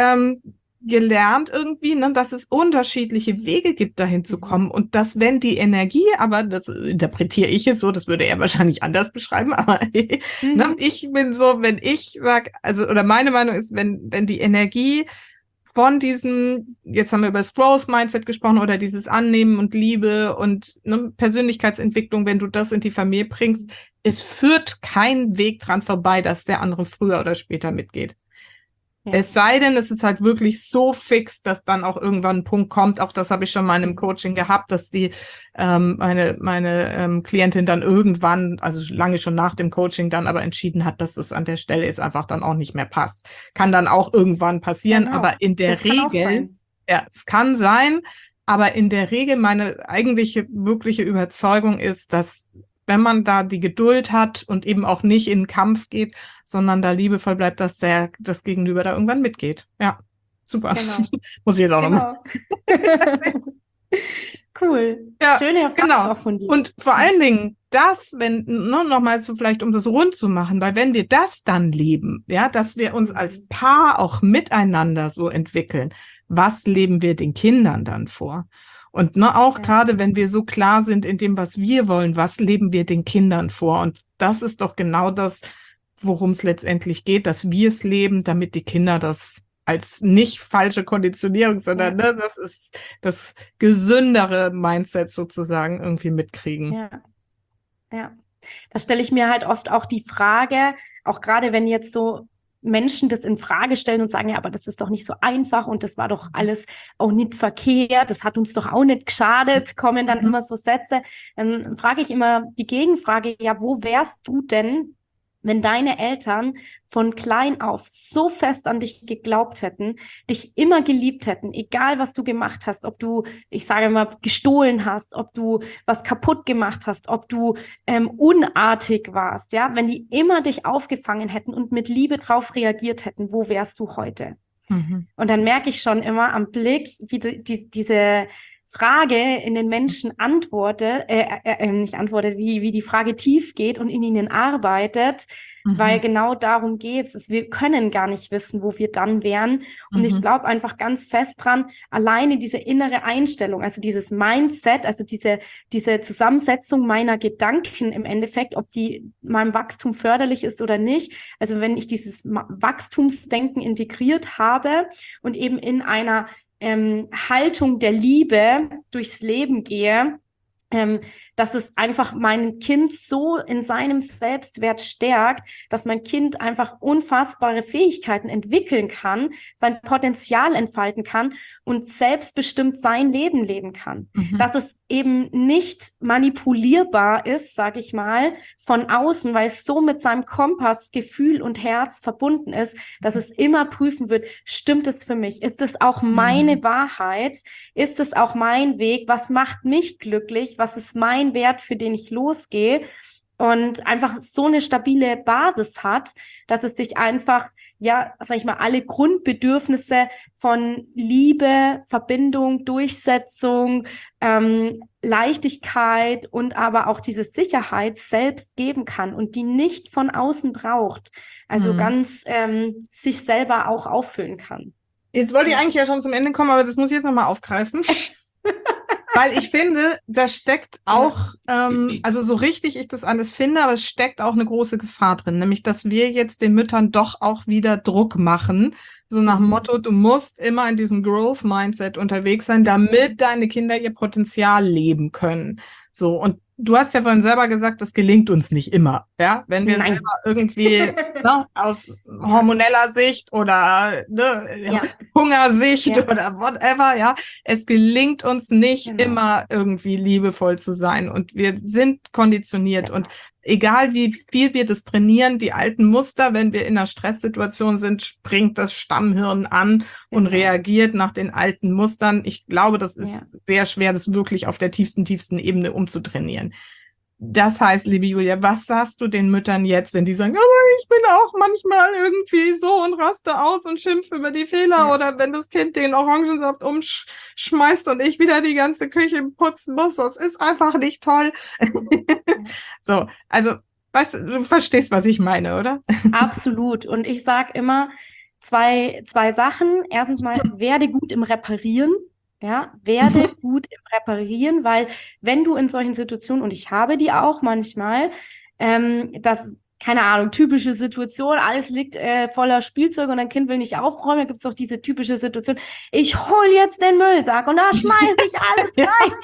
gelernt irgendwie, ne, dass es unterschiedliche Wege gibt, dahin zu kommen und dass wenn die Energie, aber das interpretiere ich es so, das würde er wahrscheinlich anders beschreiben, aber ne, ich bin so, wenn ich sage, also oder meine Meinung ist, wenn die Energie von diesem, jetzt haben wir über das Growth Mindset gesprochen oder dieses Annehmen und Liebe und ne, Persönlichkeitsentwicklung, wenn du das in die Familie bringst, es führt kein Weg dran vorbei, dass der andere früher oder später mitgeht. Es sei denn, es ist halt wirklich so fix, dass dann auch irgendwann ein Punkt kommt. Auch das habe ich schon mal in einem Coaching gehabt, dass die meine Klientin dann irgendwann, also lange schon nach dem Coaching, dann aber entschieden hat, dass es an der Stelle jetzt einfach dann auch nicht mehr passt. Kann dann auch irgendwann passieren, aber in der Regel, ja, es kann sein, aber in der Regel meine eigentliche wirkliche Überzeugung ist, dass wenn man da die Geduld hat und eben auch nicht in den Kampf geht, sondern da liebevoll bleibt, dass das Gegenüber da irgendwann mitgeht. Ja, super. Genau. Muss ich jetzt auch nochmal. Cool. Ja, Schöne Erfahrung genau. auch von dir. Und vor allen Dingen das, wenn, ne, nochmal so vielleicht, um das rund zu machen, weil wenn wir das dann leben, ja, dass wir uns als Paar auch miteinander so entwickeln, was leben wir den Kindern dann vor? Und ne, auch Ja. gerade wenn wir so klar sind in dem, was wir wollen, was leben wir den Kindern vor? Und das ist doch genau das, worum es letztendlich geht, dass wir es leben, damit die Kinder das als nicht falsche Konditionierung, sondern ne, das ist das gesündere Mindset sozusagen irgendwie mitkriegen. Ja, ja. Da stelle ich mir halt oft auch die Frage, auch gerade wenn jetzt so Menschen das in Frage stellen und sagen, ja, aber das ist doch nicht so einfach und das war doch alles auch nicht verkehrt, das hat uns doch auch nicht geschadet, kommen dann immer so Sätze. Dann frage ich immer die Gegenfrage, ja, wo wärst du denn, wenn deine Eltern von klein auf so fest an dich geglaubt hätten, dich immer geliebt hätten, egal was du gemacht hast, ob du, ich sage mal, gestohlen hast, ob du was kaputt gemacht hast, ob du unartig warst, ja, wenn die immer dich aufgefangen hätten und mit Liebe drauf reagiert hätten, wo wärst du heute? Mhm. Und dann merke ich schon immer am Blick, wie diese Frage in den Menschen nicht antwortet, wie die Frage tief geht und in ihnen arbeitet, weil genau darum geht's. Wir können gar nicht wissen, wo wir dann wären. Und ich glaube einfach ganz fest dran, alleine diese innere Einstellung, also dieses Mindset, also diese Zusammensetzung meiner Gedanken im Endeffekt, ob die meinem Wachstum förderlich ist oder nicht. Also wenn ich dieses Wachstumsdenken integriert habe und eben in einer Haltung der Liebe durchs Leben gehe, dass es einfach mein Kind so in seinem Selbstwert stärkt, dass mein Kind einfach unfassbare Fähigkeiten entwickeln kann, sein Potenzial entfalten kann und selbstbestimmt sein Leben leben kann. Dass es eben nicht manipulierbar ist, sage ich mal, von außen, weil es so mit seinem Kompass, Gefühl und Herz verbunden ist, dass es immer prüfen wird, stimmt es für mich? Ist es auch meine Wahrheit? Ist es auch mein Weg? Was macht mich glücklich? Was ist mein Wert, für den ich losgehe? Und einfach so eine stabile Basis hat, dass es sich einfach, ja, sag ich mal, alle Grundbedürfnisse von Liebe, Verbindung, Durchsetzung, Leichtigkeit und aber auch diese Sicherheit selbst geben kann und die nicht von außen braucht. Also ganz sich selber auch auffüllen kann. Jetzt wollte ich eigentlich ja schon zum Ende kommen, aber das muss ich jetzt nochmal aufgreifen. Weil ich finde, da steckt auch, also so richtig ich das alles finde, aber es steckt auch eine große Gefahr drin, nämlich dass wir jetzt den Müttern doch auch wieder Druck machen, so nach dem Motto, du musst immer in diesem Growth-Mindset unterwegs sein, damit deine Kinder ihr Potenzial leben können. So, und du hast ja vorhin selber gesagt, das gelingt uns nicht immer, ja, wenn wir selber irgendwie ne, aus hormoneller Sicht oder ne, Hungersicht oder whatever, ja, es gelingt uns nicht immer irgendwie liebevoll zu sein und wir sind konditioniert und egal wie viel wir das trainieren, die alten Muster, wenn wir in einer Stresssituation sind, springt das Stammhirn an und reagiert nach den alten Mustern. Ich glaube, das ist sehr schwer, das wirklich auf der tiefsten Ebene umzutrainieren. Das heißt, liebe Julia, was sagst du den Müttern jetzt, wenn die sagen, aber ich bin auch manchmal irgendwie so und raste aus und schimpfe über die Fehler oder wenn das Kind den Orangensaft umschmeißt und ich wieder die ganze Küche putzen muss, das ist einfach nicht toll. So, also, weißt du verstehst, was ich meine, oder? Absolut. Und ich sage immer zwei Sachen. Erstens mal, werde gut im Reparieren. Ja, werde gut im Reparieren, weil wenn du in solchen Situationen, und ich habe die auch manchmal, das, keine Ahnung, typische Situation, alles liegt voller Spielzeug und ein Kind will nicht aufräumen, da gibt es doch diese typische Situation, ich hole jetzt den Müllsack und da schmeiße ich alles rein.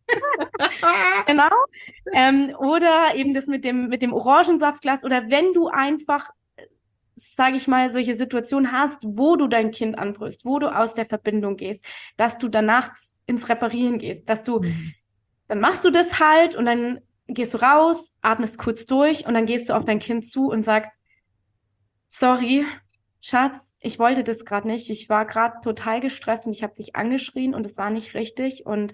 Genau. Oder eben das mit dem Orangensaftglas oder wenn du einfach sage ich mal, solche Situationen hast, wo du dein Kind anbrüllst, wo du aus der Verbindung gehst, dass du danach ins Reparieren gehst, dass du, dann machst du das halt und dann gehst du raus, atmest kurz durch und dann gehst du auf dein Kind zu und sagst, sorry, Schatz, ich wollte das gerade nicht, ich war gerade total gestresst und ich habe dich angeschrien und es war nicht richtig und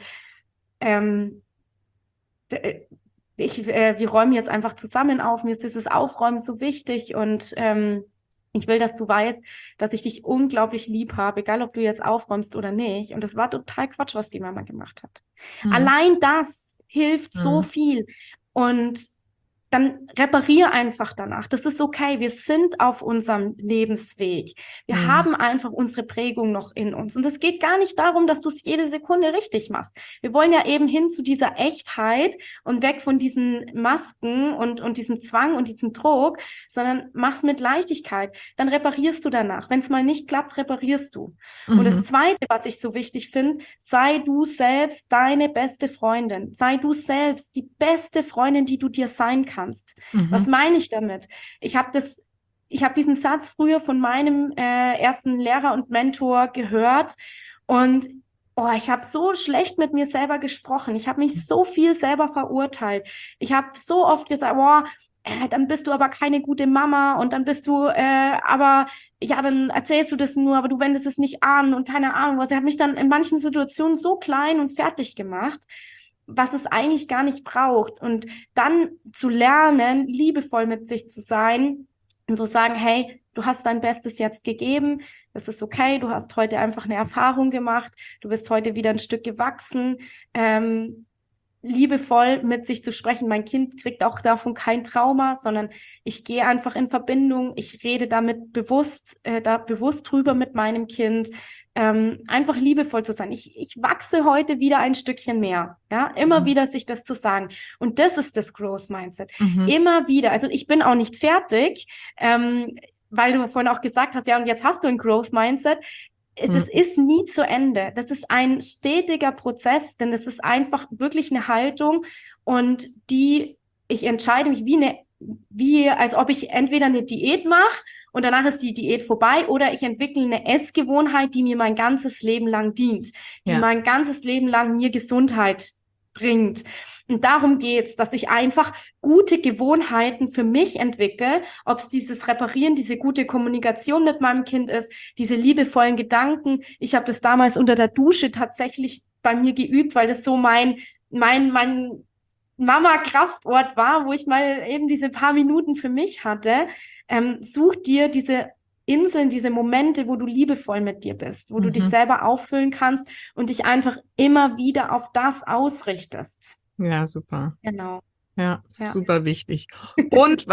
wir räumen jetzt einfach zusammen auf, mir ist dieses Aufräumen so wichtig und Ich will, dass du weißt, dass ich dich unglaublich lieb habe, egal ob du jetzt aufräumst oder nicht. Und das war total Quatsch, was die Mama gemacht hat. Mhm. Allein das hilft so Mhm. viel. Und dann reparier einfach danach. Das ist okay. Wir sind auf unserem Lebensweg. Wir Mhm. haben einfach unsere Prägung noch in uns. Und es geht gar nicht darum, dass du es jede Sekunde richtig machst. Wir wollen ja eben hin zu dieser Echtheit und weg von diesen Masken und diesem Zwang und diesem Druck, sondern mach's mit Leichtigkeit. Dann reparierst du danach. Wenn es mal nicht klappt, reparierst du. Und das Mhm. Zweite, was ich so wichtig finde, sei du selbst deine beste Freundin. Sei du selbst die beste Freundin, die du dir sein kannst. Was Mhm. meine ich damit? Ich habe diesen Satz früher von meinem ersten Lehrer und Mentor gehört und ich habe so schlecht mit mir selber gesprochen. Ich habe mich so viel selber verurteilt. Ich habe so oft gesagt, dann bist du aber keine gute Mama und dann bist du, aber ja, dann erzählst du das nur, aber du wendest es nicht an und keine Ahnung was. Ich habe mich dann in manchen Situationen so klein und fertig gemacht, was es eigentlich gar nicht braucht. Und dann zu lernen, liebevoll mit sich zu sein und zu sagen, hey, du hast dein Bestes jetzt gegeben, das ist okay, du hast heute einfach eine Erfahrung gemacht, du bist heute wieder ein Stück gewachsen, liebevoll mit sich zu sprechen. Mein Kind kriegt auch davon kein Trauma, sondern ich gehe einfach in Verbindung, ich rede damit bewusst drüber mit meinem Kind, einfach liebevoll zu sein. Ich wachse heute wieder ein Stückchen mehr, ja, immer wieder sich das zu sagen. Und das ist das Growth Mindset. Mhm. Immer wieder. Also ich bin auch nicht fertig, weil du vorhin auch gesagt hast, ja, und jetzt hast du ein Growth Mindset. Das Mhm. ist nie zu Ende. Das ist ein stetiger Prozess, denn es ist einfach wirklich eine Haltung und ich entscheide mich als ob ich entweder eine Diät mache und danach ist die Diät vorbei oder ich entwickle eine Essgewohnheit, die mir mein ganzes Leben lang dient, die Ja. mein ganzes Leben lang mir Gesundheit bringt. Und darum geht's, dass ich einfach gute Gewohnheiten für mich entwickle, ob es dieses Reparieren, diese gute Kommunikation mit meinem Kind ist, diese liebevollen Gedanken. Ich habe das damals unter der Dusche tatsächlich bei mir geübt, weil das so mein Mama-Kraftort war, wo ich mal eben diese paar Minuten für mich hatte. Such dir diese Inseln, diese Momente, wo du liebevoll mit dir bist, wo du dich Mhm. selber auffüllen kannst und dich einfach immer wieder auf das ausrichtest. Ja, super. Genau. Ja, Ja. super wichtig. Und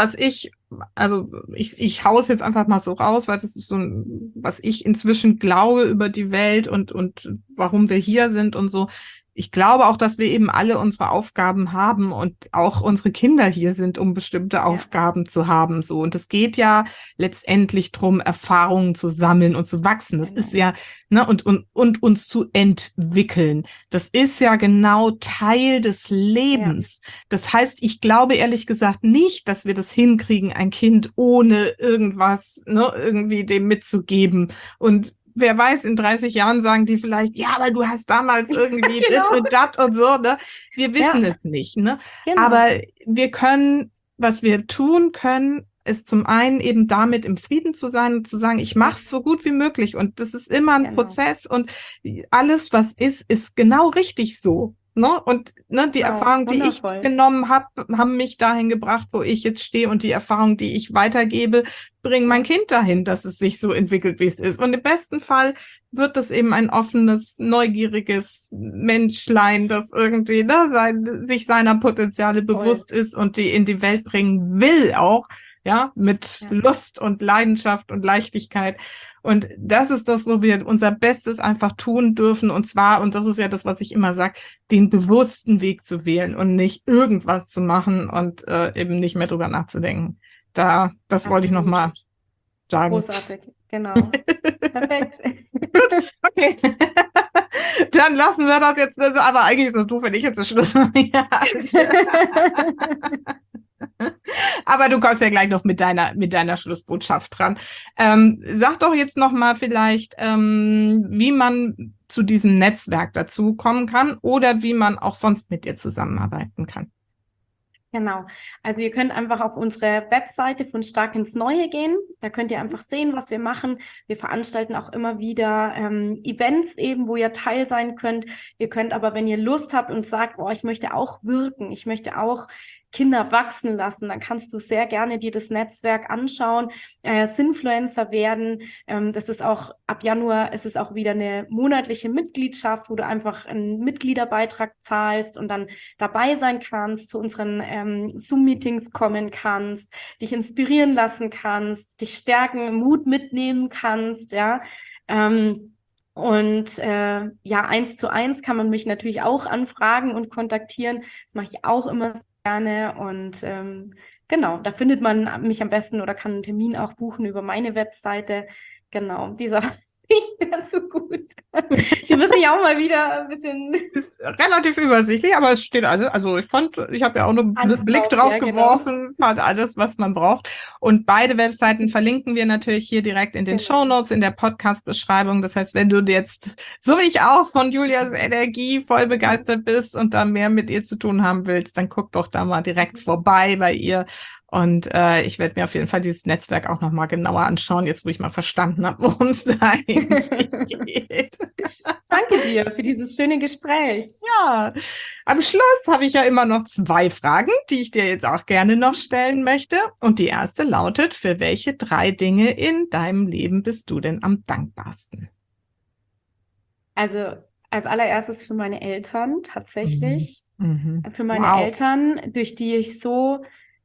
ich hau's jetzt einfach mal so raus, weil das ist so was ich inzwischen glaube über die Welt und warum wir hier sind und so. Ich glaube auch, dass wir eben alle unsere Aufgaben haben und auch unsere Kinder hier sind, um bestimmte Ja. Aufgaben zu haben, so. Und es geht ja letztendlich drum, Erfahrungen zu sammeln und zu wachsen. Das ist Genau. ja, ne, und uns zu entwickeln. Das ist ja genau Teil des Ja. Lebens. Das heißt, ich glaube ehrlich gesagt nicht, dass wir das hinkriegen, ein Kind ohne irgendwas, ne, irgendwie dem mitzugeben. Und wer weiß, in 30 Jahren sagen die vielleicht, ja, aber du hast damals irgendwie dit Genau. und dat und so, ne? Wir wissen Ja, es nicht, ne? Aber genau. wir können, was wir tun können, ist zum einen eben damit im Frieden zu sein und zu sagen, ich mache Ja, es so gut wie möglich. Und das ist immer ein genau. Prozess und alles, was ist genau richtig so. Ne? Und ne, die Wow, Erfahrung, die ich wundervoll. genommen habe, haben mich dahin gebracht, wo ich jetzt stehe. Und die Erfahrung, die ich weitergebe, bringen mein Ja, Kind dahin, dass es sich so entwickelt, wie es ist. Und im besten Fall wird es eben ein offenes, neugieriges Menschlein, das irgendwie sich seiner Potenziale toll. bewusst ist und die in die Welt bringen will auch. Ja, mit Ja, Lust und Leidenschaft und Leichtigkeit. Und das ist das, wo wir unser Bestes einfach tun dürfen. Und zwar, und das ist ja das, was ich immer sage, den bewussten Weg zu wählen und nicht irgendwas zu machen und eben nicht mehr drüber nachzudenken. Das wollte ich absolut. nochmal sagen. Großartig. Genau. Perfekt. Okay. Dann lassen wir das jetzt. Aber eigentlich ist das doof, wenn ich jetzt den Schluss mache. Ja. Aber du kommst ja gleich noch mit deiner Schlussbotschaft dran. Sag doch jetzt noch mal vielleicht, wie man zu diesem Netzwerk dazu kommen kann oder wie man auch sonst mit dir zusammenarbeiten kann. Genau. Also ihr könnt einfach auf unsere Webseite von Stark ins Neue gehen. Da könnt ihr einfach sehen, was wir machen. Wir veranstalten auch immer wieder Events eben, wo ihr Teil sein könnt. Ihr könnt aber, wenn ihr Lust habt und sagt, ich möchte auch wirken, ich möchte auch Kinder wachsen lassen, dann kannst du sehr gerne dir das Netzwerk anschauen, Sinfluencer werden. Das ist auch ab Januar, ist es auch wieder eine monatliche Mitgliedschaft, wo du einfach einen Mitgliederbeitrag zahlst und dann dabei sein kannst, zu unseren Zoom-Meetings kommen kannst, dich inspirieren lassen kannst, dich stärken, Mut mitnehmen kannst, ja. Und 1:1 kann man mich natürlich auch anfragen und kontaktieren. Das mache ich auch immer gerne. Und genau, da findet man mich am besten oder kann einen Termin auch buchen über meine Webseite. Genau, dieser nicht mehr so gut. Hier müssen ich auch mal wieder ein bisschen. Ist relativ übersichtlich, aber es steht alles. Also ich habe ja auch nur einen Blick drauf geworfen, fand alles, was man braucht. Und beide Webseiten verlinken wir natürlich hier direkt in den Shownotes, in der Podcast-Beschreibung. Das heißt, wenn du jetzt, so wie ich auch, von Julias Energie voll begeistert bist und da mehr mit ihr zu tun haben willst, dann guck doch da mal direkt vorbei bei ihr. Und ich werde mir auf jeden Fall dieses Netzwerk auch nochmal genauer anschauen, jetzt wo ich mal verstanden habe, worum es da eigentlich geht. Danke dir für dieses schöne Gespräch. Ja, am Schluss habe ich ja immer noch 2 Fragen, die ich dir jetzt auch gerne noch stellen möchte. Und die erste lautet, für welche 3 Dinge in deinem Leben bist du denn am dankbarsten? Also als allererstes für meine Eltern tatsächlich. Für meine Wow. Eltern, durch die ich so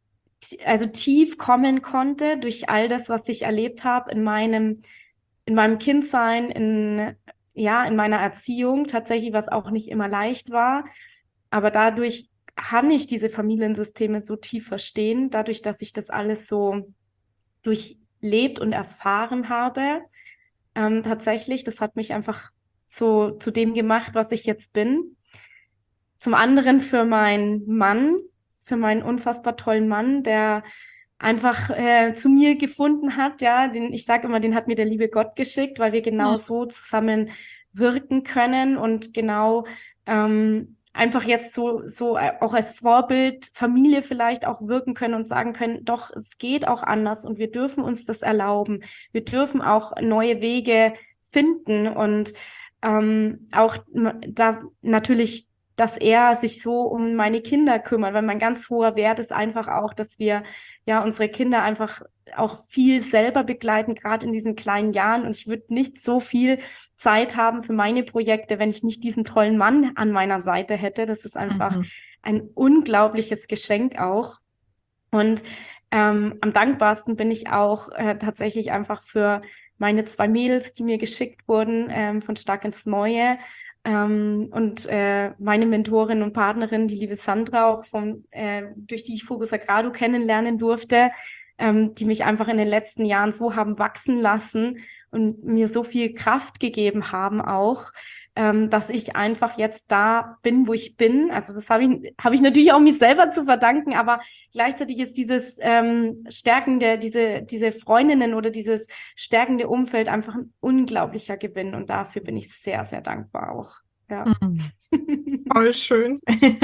tief kommen konnte, durch all das, was ich erlebt habe in meinem Kindsein, in meiner Erziehung, tatsächlich, was auch nicht immer leicht war. Aber dadurch kann ich diese Familiensysteme so tief verstehen, dadurch, dass ich das alles so durchlebt und erfahren habe. Tatsächlich, das hat mich einfach zu dem gemacht, was ich jetzt bin. Zum anderen für meinen Mann, für meinen unfassbar tollen Mann, der einfach zu mir gefunden hat, ja, ich sage immer, den hat mir der liebe Gott geschickt, weil wir genau so zusammen wirken können und genau einfach jetzt so auch als Vorbild Familie vielleicht auch wirken können und sagen können, doch, es geht auch anders und wir dürfen uns das erlauben. Wir dürfen auch neue Wege finden und auch da natürlich, dass er sich so um meine Kinder kümmert, weil mein ganz hoher Wert ist einfach auch, dass wir ja unsere Kinder einfach auch viel selber begleiten, gerade in diesen kleinen Jahren. Und ich würde nicht so viel Zeit haben für meine Projekte, wenn ich nicht diesen tollen Mann an meiner Seite hätte. Das ist einfach ein unglaubliches Geschenk auch. Und am dankbarsten bin ich auch tatsächlich einfach für meine 2 Mädels, die mir geschickt wurden von Stark ins Neue. Und meine Mentorin und Partnerin, die liebe Sandra, auch durch die ich Fuego Sagrado kennenlernen durfte, die mich einfach in den letzten Jahren so haben wachsen lassen und mir so viel Kraft gegeben haben auch, dass ich einfach jetzt da bin, wo ich bin. Also das habe ich natürlich auch mir selber zu verdanken, aber gleichzeitig ist dieses stärkende, diese Freundinnen oder dieses stärkende Umfeld einfach ein unglaublicher Gewinn und dafür bin ich sehr, sehr dankbar auch. Ja. Voll schön.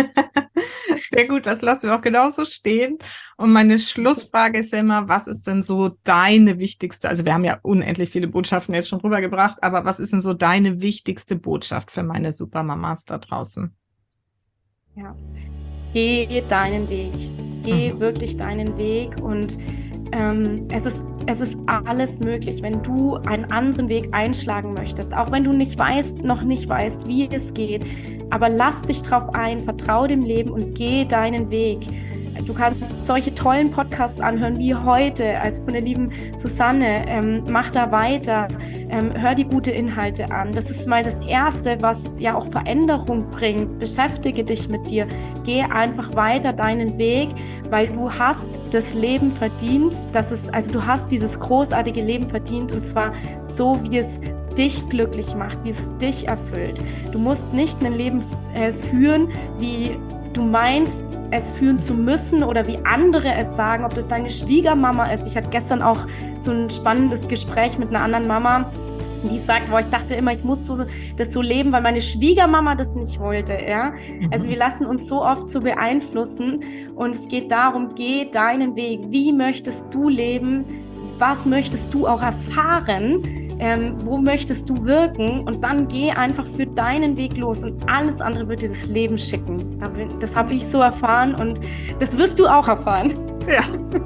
Sehr gut, das lassen wir auch genauso stehen. Und meine Schlussfrage ist ja immer, was ist denn so deine wichtigste, also wir haben ja unendlich viele Botschaften jetzt schon rübergebracht, aber was ist denn so deine wichtigste Botschaft für meine Supermamas da draußen? Ja, geh deinen Weg. Geh wirklich deinen Weg und es ist alles möglich, wenn du einen anderen Weg einschlagen möchtest, auch wenn du noch nicht weißt, wie es geht, aber lass dich drauf ein, vertraue dem Leben und geh deinen Weg. Du kannst solche tollen Podcasts anhören wie heute, also von der lieben Susanne. Mach da weiter, hör die gute Inhalte an. Das ist mal das Erste, was ja auch Veränderung bringt. Beschäftige dich mit dir. Geh einfach weiter deinen Weg, weil du hast das Leben verdient. Du hast dieses großartige Leben verdient und zwar so, wie es dich glücklich macht, wie es dich erfüllt. Du musst nicht ein Leben führen, wie du meinst, es führen zu müssen oder wie andere es sagen, ob das deine Schwiegermama ist. Ich hatte gestern auch so ein spannendes Gespräch mit einer anderen Mama, die sagt, ich dachte immer, ich muss das so leben, weil meine Schwiegermama das nicht wollte. Ja? Also wir lassen uns so oft so beeinflussen und es geht darum, geh deinen Weg. Wie möchtest du leben? Was möchtest du auch erfahren? wo möchtest du wirken? Und dann geh einfach für deinen Weg los und alles andere wird dir das Leben schicken. Das habe ich so erfahren und das wirst du auch erfahren. Ja.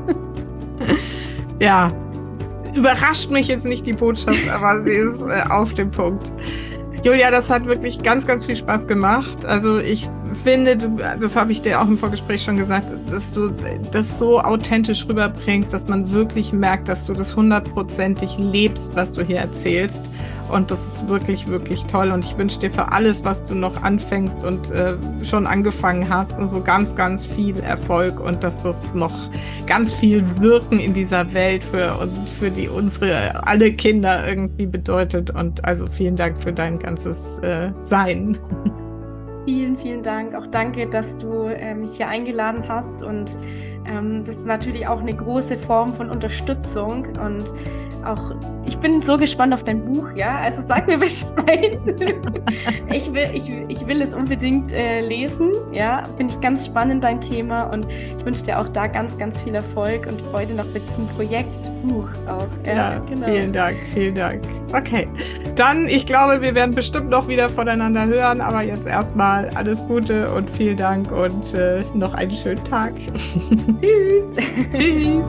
Ja, überrascht mich jetzt nicht die Botschaft, aber sie ist auf den Punkt. Julia, das hat wirklich ganz, ganz viel Spaß gemacht. Also ich finde, das habe ich dir auch im Vorgespräch schon gesagt, dass du das so authentisch rüberbringst, dass man wirklich merkt, dass du das 100%ig lebst, was du hier erzählst. Und das ist wirklich, wirklich toll. Und ich wünsche dir für alles, was du noch anfängst und schon angefangen hast, und so ganz, ganz viel Erfolg und dass das noch ganz viel Wirken in dieser Welt für unsere alle Kinder irgendwie bedeutet. Und also vielen Dank für dein ganzes Sein. Vielen, vielen Dank. Auch danke, dass du mich hier eingeladen hast. Und das ist natürlich auch eine große Form von Unterstützung. Und auch, ich bin so gespannt auf dein Buch, ja. Also sag mir Bescheid. Ich will es unbedingt lesen, ja. Finde ich ganz spannend, dein Thema. Und ich wünsche dir auch da ganz, ganz viel Erfolg und Freude noch mit diesem Projektbuch auch. Ja, genau. Vielen Dank, vielen Dank. Okay, dann, ich glaube, wir werden bestimmt noch wieder voneinander hören, aber jetzt erstmal alles Gute und vielen Dank und noch einen schönen Tag. Tschüss. Tschüss.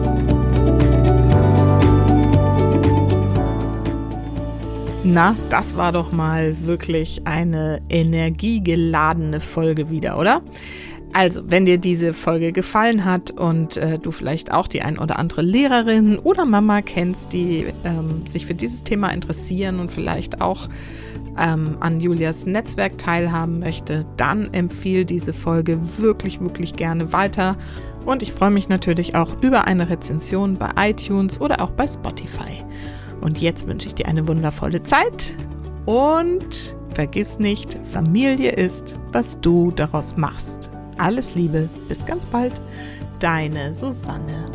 Na, das war doch mal wirklich eine energiegeladene Folge wieder, oder? Also, wenn dir diese Folge gefallen hat und du vielleicht auch die ein oder andere Lehrerin oder Mama kennst, die sich für dieses Thema interessieren und vielleicht auch an Julias Netzwerk teilhaben möchte, dann empfehle diese Folge wirklich, wirklich gerne weiter. Und ich freue mich natürlich auch über eine Rezension bei iTunes oder auch bei Spotify. Und jetzt wünsche ich dir eine wundervolle Zeit und vergiss nicht, Familie ist, was du daraus machst. Alles Liebe, bis ganz bald, deine Susanne.